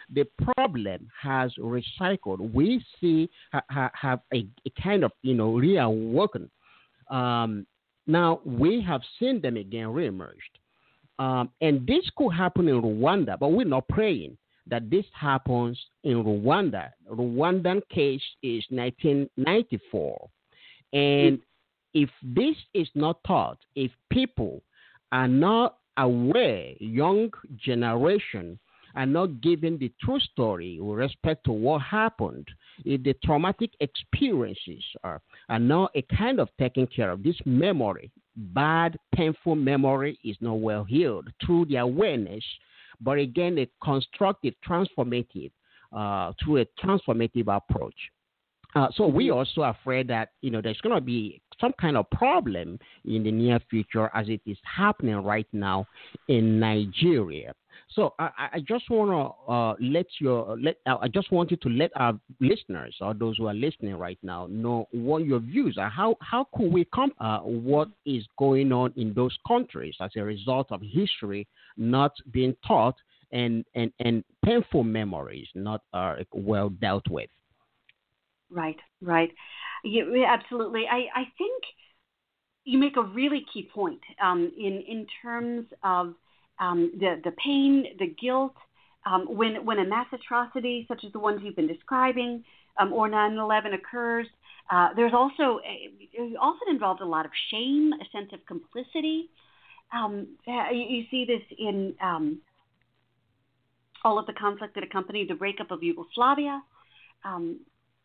the problem has recycled. We see ha, have a, a kind of, you know, reawoken. Um, now we have seen them again reemerged. Um, and this could happen in Rwanda, but we're not praying that this happens in Rwanda. Rwandan case is nineteen ninety-four. And if this is not taught, if people are not aware, young generation are not given the true story with respect to what happened, if the traumatic experiences are, are not a kind of taken care of, this memory, bad, painful memory is not well healed through the awareness, but again, a constructive, transformative, uh, through a transformative approach. Uh, so we also afraid that, you know, there's going to be some kind of problem in the near future as it is happening right now in Nigeria. So I, I just want to uh, let your let uh, I just wanted to let our listeners or those who are listening right now know what your views are. How how could we come uh, what is going on in those countries as a result of history not being taught and and, and painful memories not uh, well dealt with. Right, right. You, absolutely. I, I think you make a really key point um, in, in terms of um, the, the pain, the guilt, um, when, when a mass atrocity such as the ones you've been describing um, or nine eleven occurs. Uh, there's also a, often involved a lot of shame, a sense of complicity. Um, you, you see this in um, all of the conflict that accompanied the breakup of Yugoslavia. Um,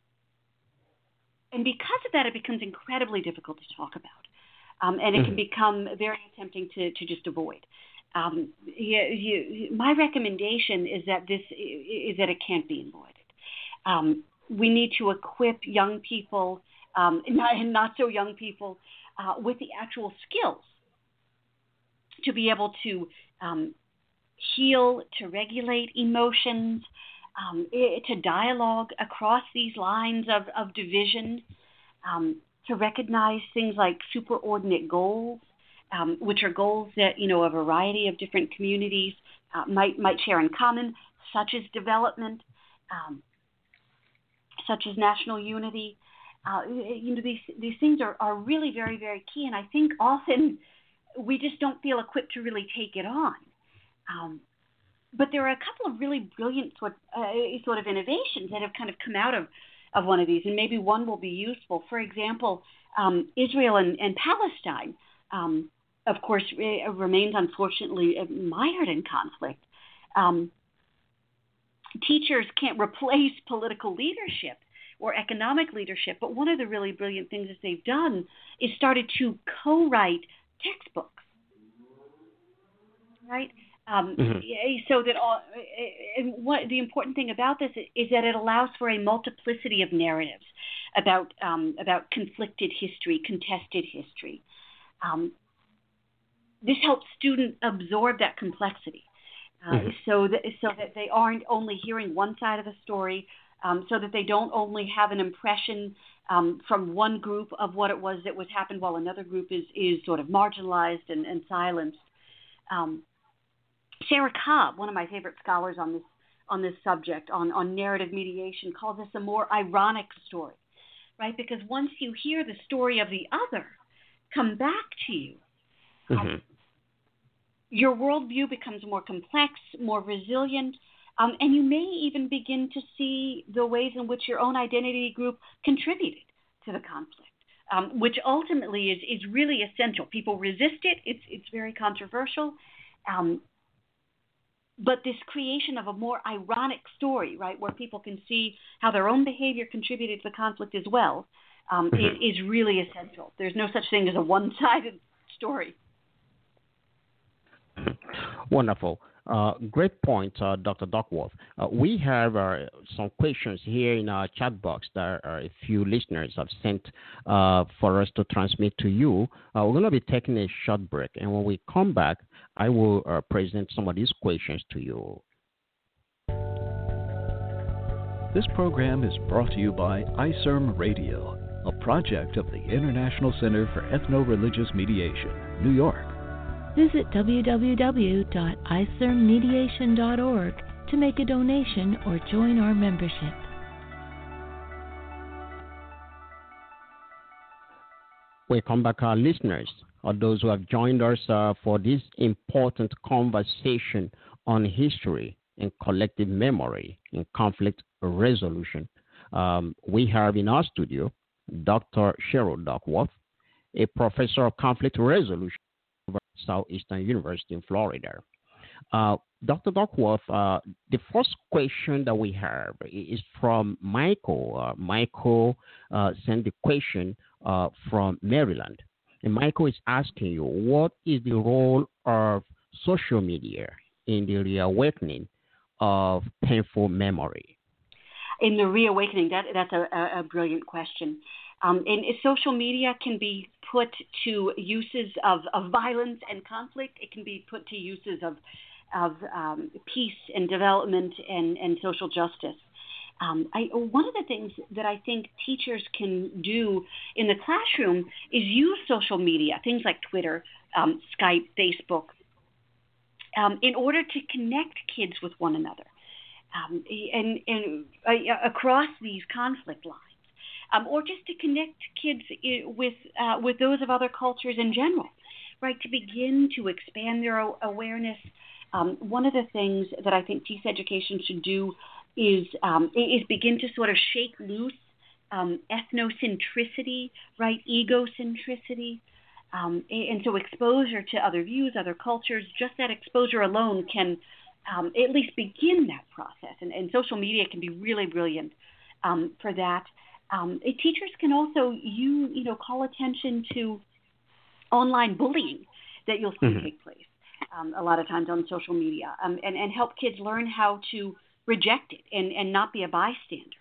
And because of that, it becomes incredibly difficult to talk about. Um, and it mm-hmm. can become very tempting to, to just avoid. Um, you, you, my recommendation is that this is that it can't be avoided. Um, we need to equip young people, um, not, and not so young people, uh, with the actual skills to be able to um, heal, to regulate emotions, Um, to dialogue across these lines of, of division, um, to recognize things like superordinate goals, um, which are goals that, you know, a variety of different communities uh, might might share in common, such as development, um, such as national unity. Uh, you know, these these things are, are really very, very key, and I think often we just don't feel equipped to really take it on. Um, But there are a couple of really brilliant sort, uh, sort of innovations that have kind of come out of, of one of these, and maybe one will be useful. For example, um, Israel and, and Palestine, um, of course, re- remains unfortunately mired in conflict. Um, teachers can't replace political leadership or economic leadership, but one of the really brilliant things that they've done is started to co-write textbooks, right? Um, mm-hmm. So that all, and what the important thing about this is that it allows for a multiplicity of narratives about um, about conflicted history, contested history. Um, this helps students absorb that complexity, uh, mm-hmm. so that so that they aren't only hearing one side of the story, um, so that they don't only have an impression um, from one group of what it was that was happened, while another group is is sort of marginalized and, and silenced. Um, Sarah Cobb, one of my favorite scholars on this on this subject, on, on narrative mediation, calls this a more ironic story, right? Because once you hear the story of the other come back to you, mm-hmm. um, your worldview becomes more complex, more resilient, um, and you may even begin to see the ways in which your own identity group contributed to the conflict, um, which ultimately is, is really essential. People resist it. It's, it's very controversial. Um, But this creation of a more ironic story, right, where people can see how their own behavior contributed to the conflict as well, um, mm-hmm. is, is really essential. There's no such thing as a one-sided story. Wonderful. Uh, great point, uh, Doctor Duckworth. Uh, we have uh, some questions here in our chat box that uh, a few listeners have sent uh, for us to transmit to you. Uh, we're going to be taking a short break, and when we come back, I will uh, present some of these questions to you. This program is brought to you by I S E R M Radio, a project of the International Center for Ethno-Religious Mediation, New York. Visit w w w dot i s e r mediation dot org to to make a donation or join our membership. Welcome back, our listeners, or those who have joined us uh, for this important conversation on history and collective memory in conflict resolution. Um, we have in our studio Doctor Cheryl Duckworth, a professor of conflict resolution at Southeastern University in Florida. Uh, Doctor Duckworth, uh, the first question that we have is from Michael. Uh, Michael uh, sent the question uh, from Maryland. And Michael is asking you, what is the role of social media in the reawakening of painful memory? In the reawakening, that, that's a, a brilliant question. Um, and social media can be put to uses of, of violence and conflict. It can be put to uses of of um, peace and development and, and social justice. Um, I, one of the things that I think teachers can do in the classroom is use social media, things like Twitter, um, Skype, Facebook, um, in order to connect kids with one another um, and, and uh, across these conflict lines, um, or just to connect kids with uh, with those of other cultures in general, right? To begin to expand their awareness. Um, one of the things that I think peace education should do is um, is begin to sort of shake loose um, ethnocentricity, right, egocentricity, um, and so exposure to other views, other cultures. Just that exposure alone can um, at least begin that process, and, and social media can be really brilliant um, for that. Um, teachers can also you you know call attention to online bullying that you'll see mm-hmm. take place. Um, a lot of times on social media, um, and, and help kids learn how to reject it and, and not be a bystander.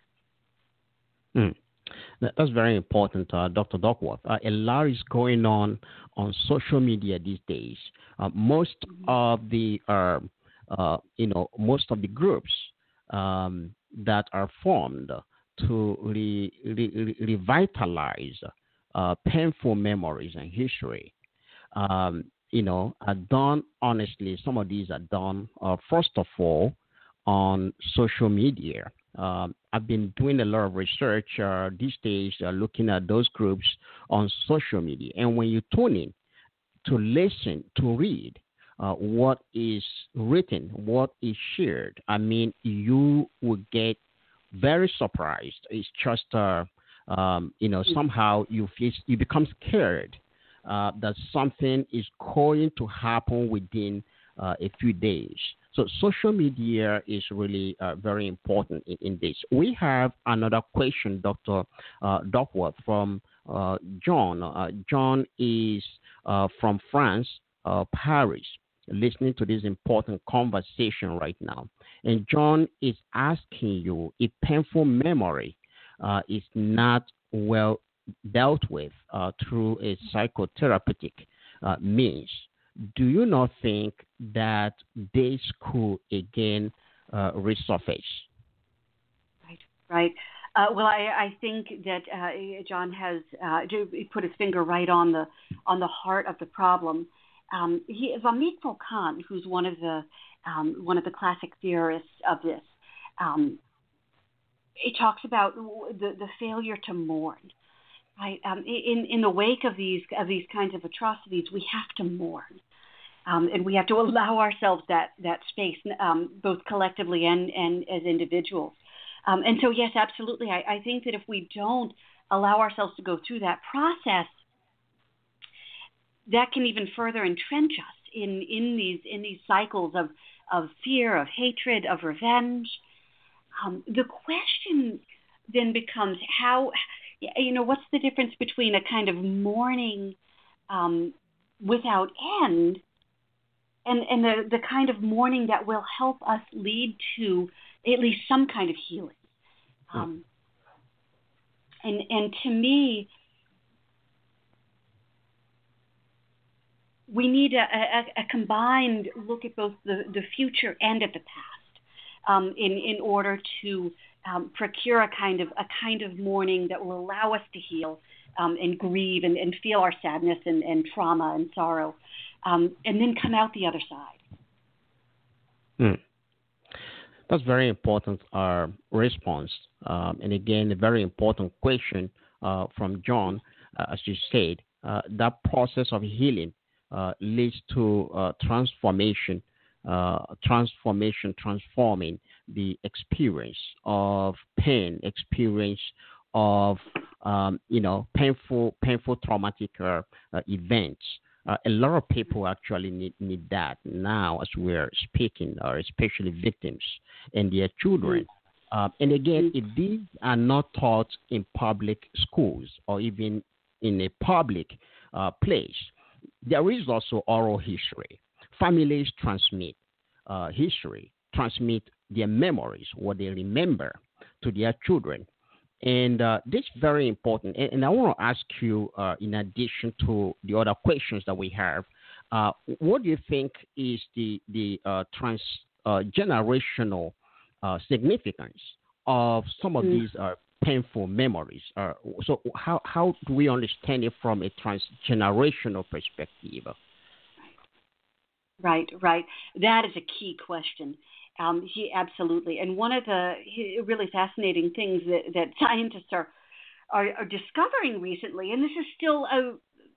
Mm. That's very important, uh, Doctor Duckworth. Uh, a lot is going on on social media these days. Uh, most mm-hmm. of the, uh, uh, you know, most of the groups um, that are formed to re, re, re, revitalize uh, painful memories and history. Um, you know, are done honestly. Some of these are done, uh, first of all, on social media. Um, I've been doing a lot of research uh, these days, uh, looking at those groups on social media. And when you tune in to listen, to read uh, what is written, what is shared, I mean, you will get very surprised. It's just, uh, um, you know, somehow you feel, you become scared. Uh, that something is going to happen within uh, a few days. So social media is really uh, very important in, in this. We have another question, Doctor Uh, Duckworth, from uh, John. Uh, John is uh, from France, uh, Paris, listening to this important conversation right now. And John is asking you if painful memory uh, is not well dealt with uh, through a psychotherapeutic uh, means, do you not think that this could again uh, resurface? Right, right. Uh, well, I, I think that uh, John has uh, put his finger right on the on the heart of the problem. Um, he, Ramit Volkan, who's one of the um, one of the classic theorists of this, um, he talks about the, the failure to mourn. Right. Um, in in the wake of these of these kinds of atrocities, we have to mourn, um, and we have to allow ourselves that that space, um, both collectively and, and as individuals. Um, and so, yes, absolutely. I, I think that if we don't allow ourselves to go through that process, that can even further entrench us in, in these in these cycles of of fear, of hatred, of revenge. Um, the question then becomes how. You know, what's the difference between a kind of mourning um, without end and, and the, the kind of mourning that will help us lead to at least some kind of healing? Um, and, and to me, we need a, a, a combined look at both the, the future and at the past um, in, in order to Um, procure a kind of a kind of mourning that will allow us to heal um, and grieve and, and feel our sadness and, and trauma and sorrow, um, and then come out the other side. Mm. That's very important uh, response. Um, and again, a very important question uh, from John, uh, as you said. Uh, that process of healing uh, leads to uh, transformation, uh, transformation, transforming the experience of pain, experience of um, you know painful, painful, traumatic uh, uh, events. Uh, a lot of people actually need, need that now as we're speaking, or especially victims and their children. Uh, and again, if these are not taught in public schools or even in a public uh, place, there is also oral history. Families transmit uh, history, transmit their memories, what they remember to their children. And uh, this is very important. And, and I want to ask you, uh, in addition to the other questions that we have, uh, what do you think is the, the uh, transgenerational uh, uh, significance of some of mm. these uh, painful memories? Uh, so how, how do we understand it from a transgenerational perspective? Right, right. That is a key question. Um, he absolutely, and one of the really fascinating things that, that scientists are, are are discovering recently, and this is still a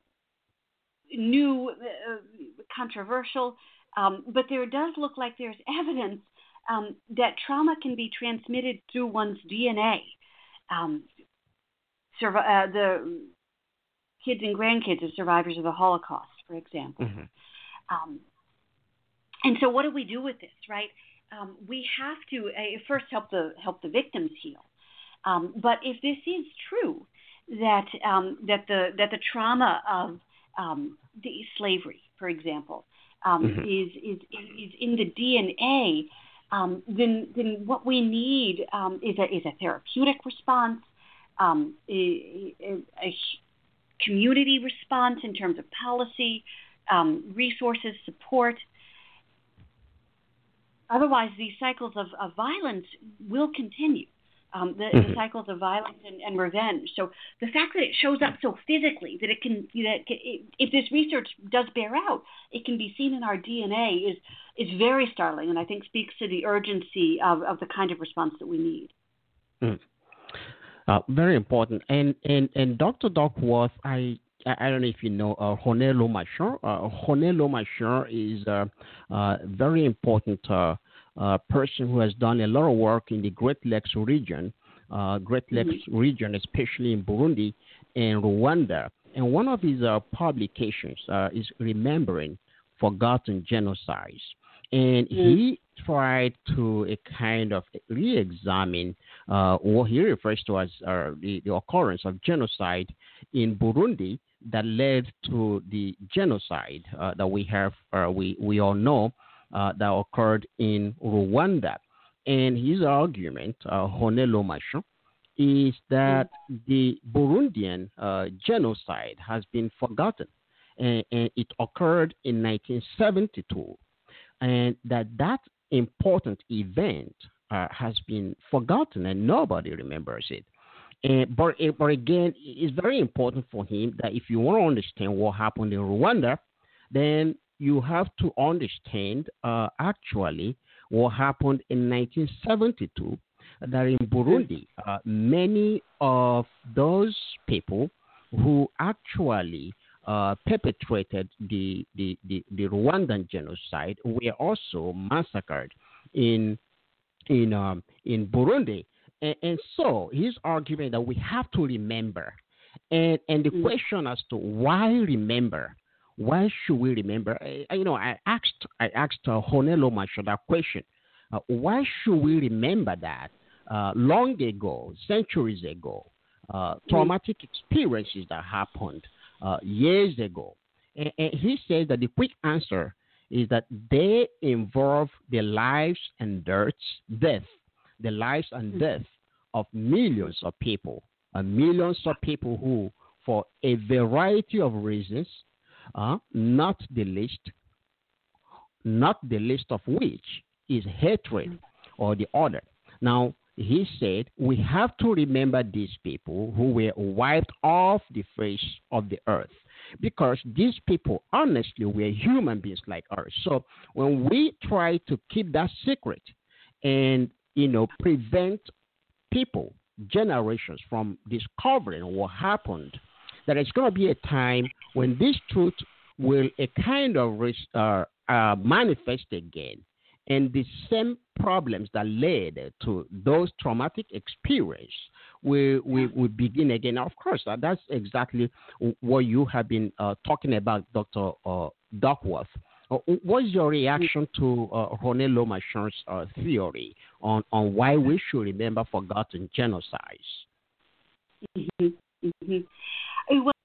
new, uh, controversial, um, but there does look like there's evidence um, that trauma can be transmitted through one's D N A. Um, survi- uh, the kids and grandkids of survivors of the Holocaust, for example. Mm-hmm. Um, and so, what do we do with this, right? Um, we have to uh, first help the help the victims heal. Um, but if this is true, that um, that the that the trauma of um, the slavery, for example, um, mm-hmm. is, is is in the D N A, um, then then what we need um, is a is a therapeutic response, um, a, a, a community response in terms of policy, um, resources, support. Otherwise, these cycles of, of violence will continue, um, the, mm-hmm. the cycles of violence and, and revenge. So the fact that it shows up so physically, that it can, that it, if this research does bear out, it can be seen in our D N A is is very startling, and I think speaks to the urgency of, of the kind of response that we need. Mm. Uh, very important. And and and Doctor Duckworth, I. I don't know if you know uh, René Lomachon. Uh, René Lomachon is a uh, very important uh, uh, person who has done a lot of work in the Great Lakes region, uh, Great Lakes mm-hmm. region, especially in Burundi and Rwanda. And one of his uh, publications uh, is Remembering Forgotten Genocides. And mm-hmm. he tried to uh, kind of re-examine uh, what he refers to as uh, the, the occurrence of genocide in Burundi that led to the genocide uh, that we have, uh, we, we all know, uh, that occurred in Rwanda. And his argument, uh, René Lomachon, is that mm-hmm. the Burundian uh, genocide has been forgotten, and, and it occurred in nineteen seventy-two, and that that important event uh, has been forgotten and nobody remembers it. And, but, but again, it's very important for him that if you want to understand what happened in Rwanda, then you have to understand uh, actually what happened in nineteen seventy-two, that in Burundi, uh, many of those people who actually uh, perpetrated the, the, the, the Rwandan genocide were also massacred in, in, um, in Burundi. And, and so his argument that we have to remember, and, and the mm. question as to why remember, why should we remember? I, you know, I asked I asked uh, René Lomachon that question. Uh, why should we remember that uh, long ago, centuries ago, uh, traumatic mm. experiences that happened uh, years ago? And, and he says that the quick answer is that they involve the lives and deaths, death. the lives and death of millions of people, and millions of people who, for a variety of reasons, uh, not the least, not the least of which is hatred or the other. Now, he said we have to remember these people who were wiped off the face of the earth, because these people, honestly, were human beings like us. So when we try to keep that secret, and, you know, prevent people, generations from discovering what happened, that it's going to be a time when this truth will a kind of uh, uh, manifest again. And the same problems that led to those traumatic experiences will, will, will begin again. Of course, uh, that's exactly what you have been uh, talking about, Doctor Uh, Duckworth. Uh, what's your reaction to uh, René Lomachen's uh, theory on, on why we should remember forgotten genocides? Mm-hmm. Mm-hmm. Well,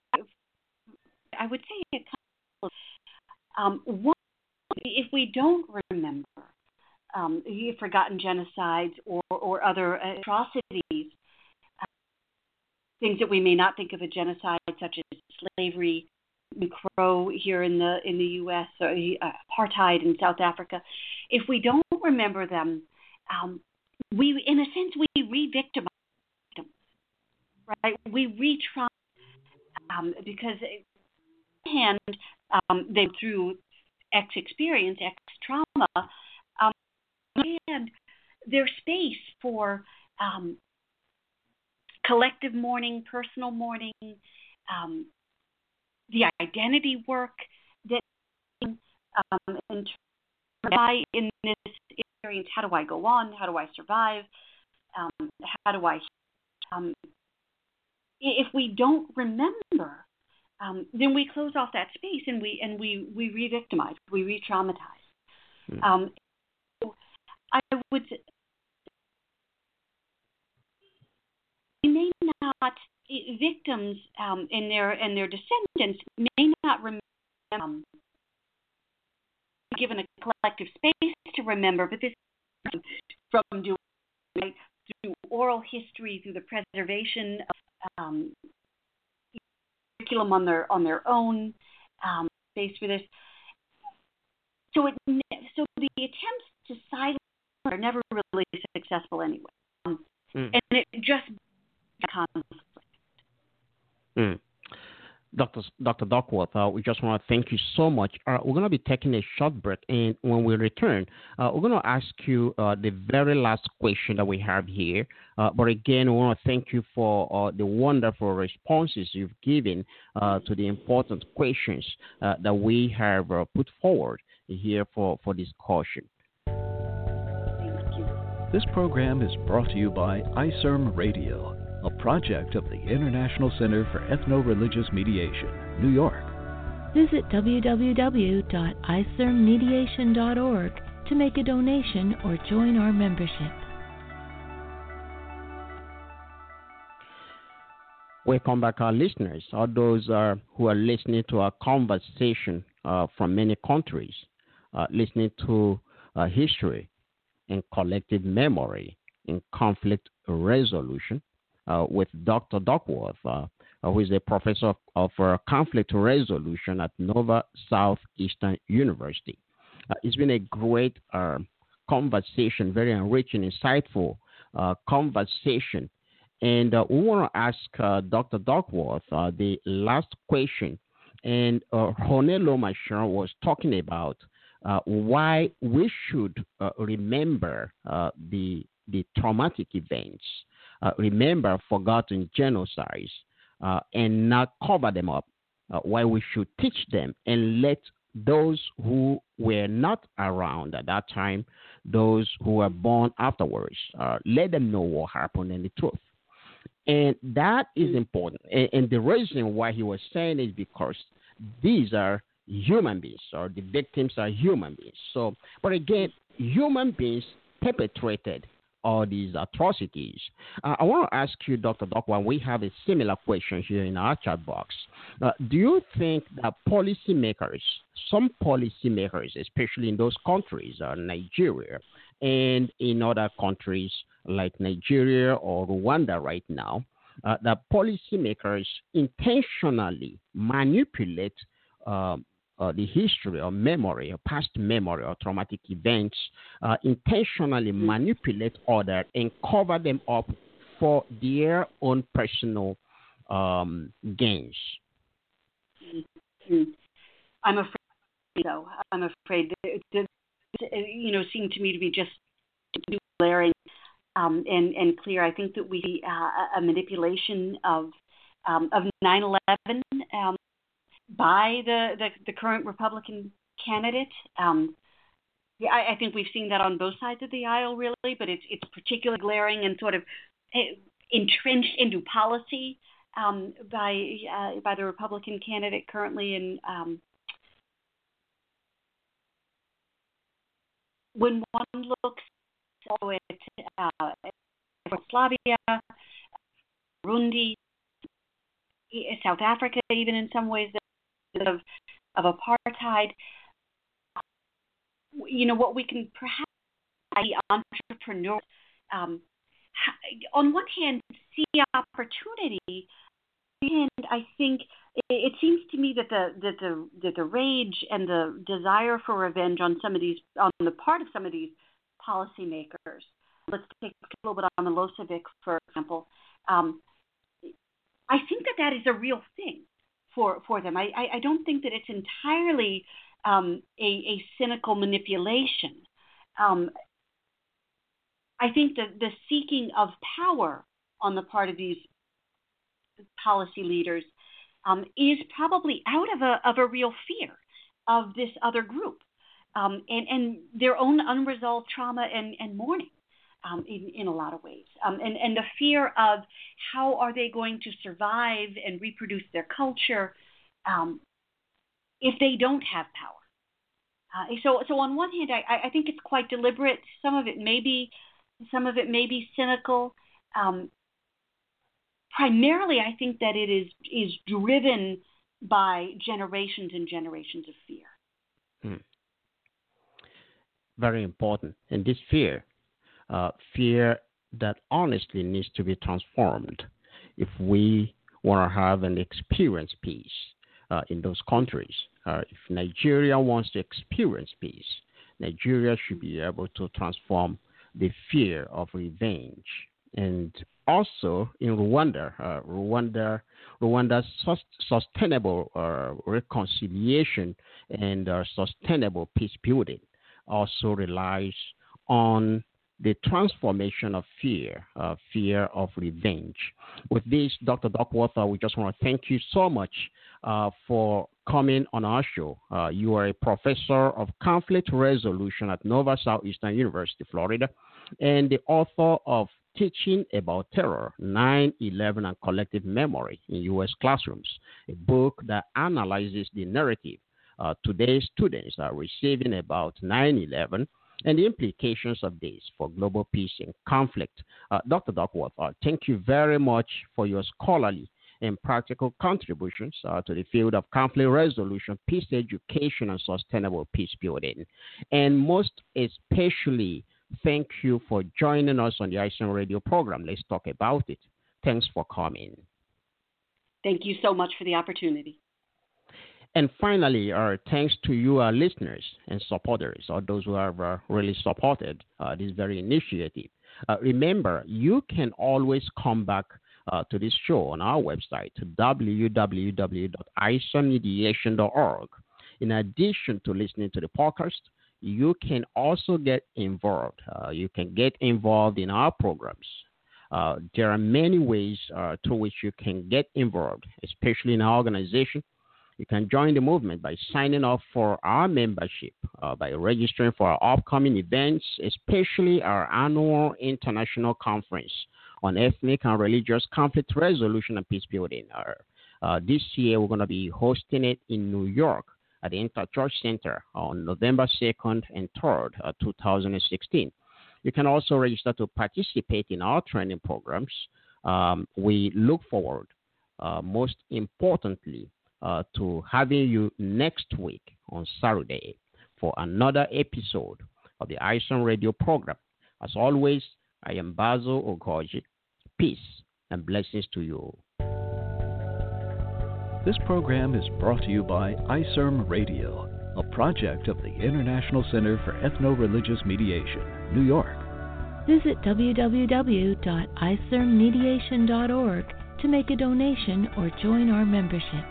I would say a couple of, um, one, if we don't remember um, forgotten genocides or, or other atrocities, uh, things that we may not think of a genocide, such as slavery, Jim Crow here in the in the U S, or uh, apartheid in South Africa, if we don't remember them, um, we, in a sense, we re-victimize victims, right? We re-traumatize um, because, on one hand, um, they through X experience, X trauma, um, and there's space for um, collective mourning, personal mourning, um, the identity work that um, in, I, in this experience, how do I go on? How do I survive? Um, how do I? Um, if we don't remember, um, then we close off that space and we and we we re-victimize, we re-traumatize. Mm. Um, so I would. We may not. Victims um, and their and their descendants may not remember, um, given a collective space to remember, but this is from doing right, through oral history, through the preservation of um, curriculum on their on their own um, space for this. So it so the attempts to silence are never really successful anyway, um, mm. and it just becomes. Mm. Doctor Doctor Duckworth, uh, we just want to thank you so much. Uh, we're going to be taking a short break, and when we return, uh, we're going to ask you uh, the very last question that we have here. Uh, but again, we want to thank you for uh, the wonderful responses you've given uh, to the important questions uh, that we have uh, put forward here for, for discussion. This program is brought to you by I C E R M Radio, a project of the International Center for Ethno-Religious Mediation, New York. Visit w w w dot i c e r m mediation dot org to make a donation or join our membership. Welcome back, our listeners, all those uh, who are listening to our conversation uh, from many countries, uh, listening to uh, history and collective memory in conflict resolution. Uh, with Doctor Duckworth, uh, who is a professor of, of uh, conflict resolution at Nova Southeastern University. Uh, it's been a great uh, conversation, very enriching, insightful uh, conversation. And uh, we want to ask uh, Doctor Duckworth uh, the last question. And uh, René Lomachen was talking about uh, why we should uh, remember uh, the, the traumatic events. Uh, remember forgotten genocides uh, and not cover them up, uh, why we should teach them and let those who were not around at that time, those who were born afterwards, uh, let them know what happened and the truth. And that is important. And, and the reason why he was saying is because these are human beings, or the victims are human beings. So, but again, human beings perpetrated all these atrocities. Uh, I want to ask you, Doctor Duckworth, we have a similar question here in our chat box. Uh, do you think that policymakers, some policymakers, especially in those countries, uh, Nigeria, and in other countries like Nigeria or Rwanda right now, uh, that policymakers intentionally manipulate um, Uh, the history or memory or past memory or traumatic events, uh, intentionally manipulate others and cover them up for their own personal um, gains? I'm afraid so. I'm afraid that it, you know, seem to me to be just too glaring um, and, and clear. I think that we see uh, a manipulation of um, of nine eleven um, by the, the, the current Republican candidate. Um, yeah, I, I think we've seen that on both sides of the aisle, really, but it's it's particularly glaring and sort of entrenched into policy um, by uh, by the Republican candidate currently. And um, when one looks at uh, Yugoslavia, Burundi, South Africa, even in some ways of of apartheid, you know, what we can perhaps be entrepreneurs. Um, on one hand, see opportunity, and I think it seems to me that the that the that the rage and the desire for revenge on some of these on the part of some of these policymakers. Let's take a little bit on Milosevic, for example. Um, I think that that is a real thing for for them. I I, I don't think that it's entirely um, a a cynical manipulation. Um, I think that the seeking of power on the part of these policy leaders um, is probably out of a of a real fear of this other group um, and and their own unresolved trauma and, and mourning um, in in a lot of ways, um, and and the fear of how are they going to survive and reproduce their culture um, if they don't have power. Uh, so so on one hand, I, I think it's quite deliberate. Some of it may be some of it may be cynical. Um, Primarily, I think that it is is driven by generations and generations of fear. Hmm. Very important. And this fear, uh, fear that honestly needs to be transformed if we want to have and experience peace uh, in those countries. Uh, if Nigeria wants to experience peace, Nigeria should be able to transform the fear of revenge. And also in Rwanda, uh, Rwanda, Rwanda's sus- sustainable uh, reconciliation and uh, sustainable peace building also relies on the transformation of fear, uh, fear of revenge. With this, Doctor Duckworth, we just want to thank you so much uh, for coming on our show. Uh, you are a professor of conflict resolution at Nova Southeastern University, Florida, and the author of Teaching About Terror, nine eleven and Collective Memory in U S Classrooms, a book that analyzes the narrative uh, today's students are receiving about nine eleven and the implications of this for global peace and conflict. Uh, Doctor Duckworth, uh, thank you very much for your scholarly and practical contributions uh, to the field of conflict resolution, peace education, and sustainable peace building. And most especially, thank you for joining us on the ISOM radio program. Let's talk about it. Thanks for coming. Thank you so much for the opportunity. And finally, our thanks to you, our listeners and supporters, or those who have uh, really supported uh, this very initiative. Uh, remember, you can always come back uh, to this show on our website, w w w dot i s o m mediation dot org. In addition to listening to the podcast, you can also get involved. Uh, you can get involved in our programs. Uh, there are many ways uh, through which you can get involved, especially in our organization. You can join the movement by signing up for our membership, uh, by registering for our upcoming events, especially our annual international conference on ethnic and religious conflict resolution and peace building. Uh, uh, this year, we're going to be hosting it in New York at the Interchurch Center on November second and third, uh, two thousand sixteen. You can also register to participate in our training programs. Um, we look forward, uh, most importantly, uh, to having you next week on Saturday for another episode of the ISOM radio program. As always, I am Basil Ogoji. Peace and blessings to you. This program is brought to you by I S E R M Radio, a project of the International Center for Ethno-Religious Mediation, New York. Visit w w w dot i s e r m mediation dot org to make a donation or join our membership.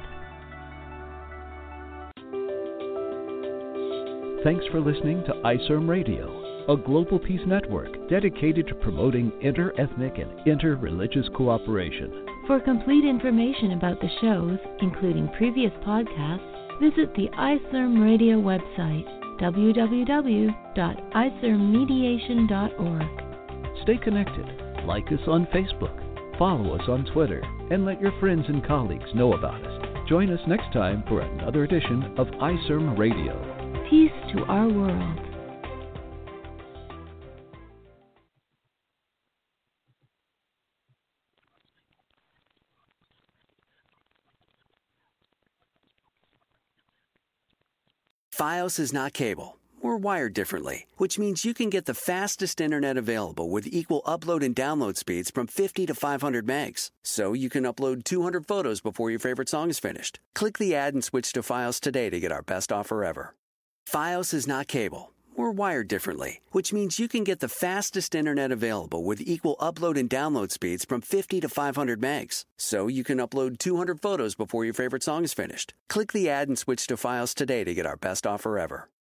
Thanks for listening to I S E R M Radio. a global peace network dedicated to promoting inter-ethnic and inter-religious cooperation. For complete information about the shows, including previous podcasts, visit the I C E R M Radio website, w w w dot i c e r m mediation dot org. Stay connected. Like us on Facebook, follow us on Twitter, and let your friends and colleagues know about us. Join us next time for another edition of I C E R M Radio. Peace to our world. Fios is not cable. We're wired differently, which means you can get the fastest internet available with equal upload and download speeds from fifty to five hundred megs. So you can upload two hundred photos before your favorite song is finished. Click the ad and switch to Fios today to get our best offer ever. Fios is not cable. We're wired differently, which means you can get the fastest internet available with equal upload and download speeds from fifty to five hundred megs. So you can upload two hundred photos before your favorite song is finished. Click the ad and switch to Fios today to get our best offer ever.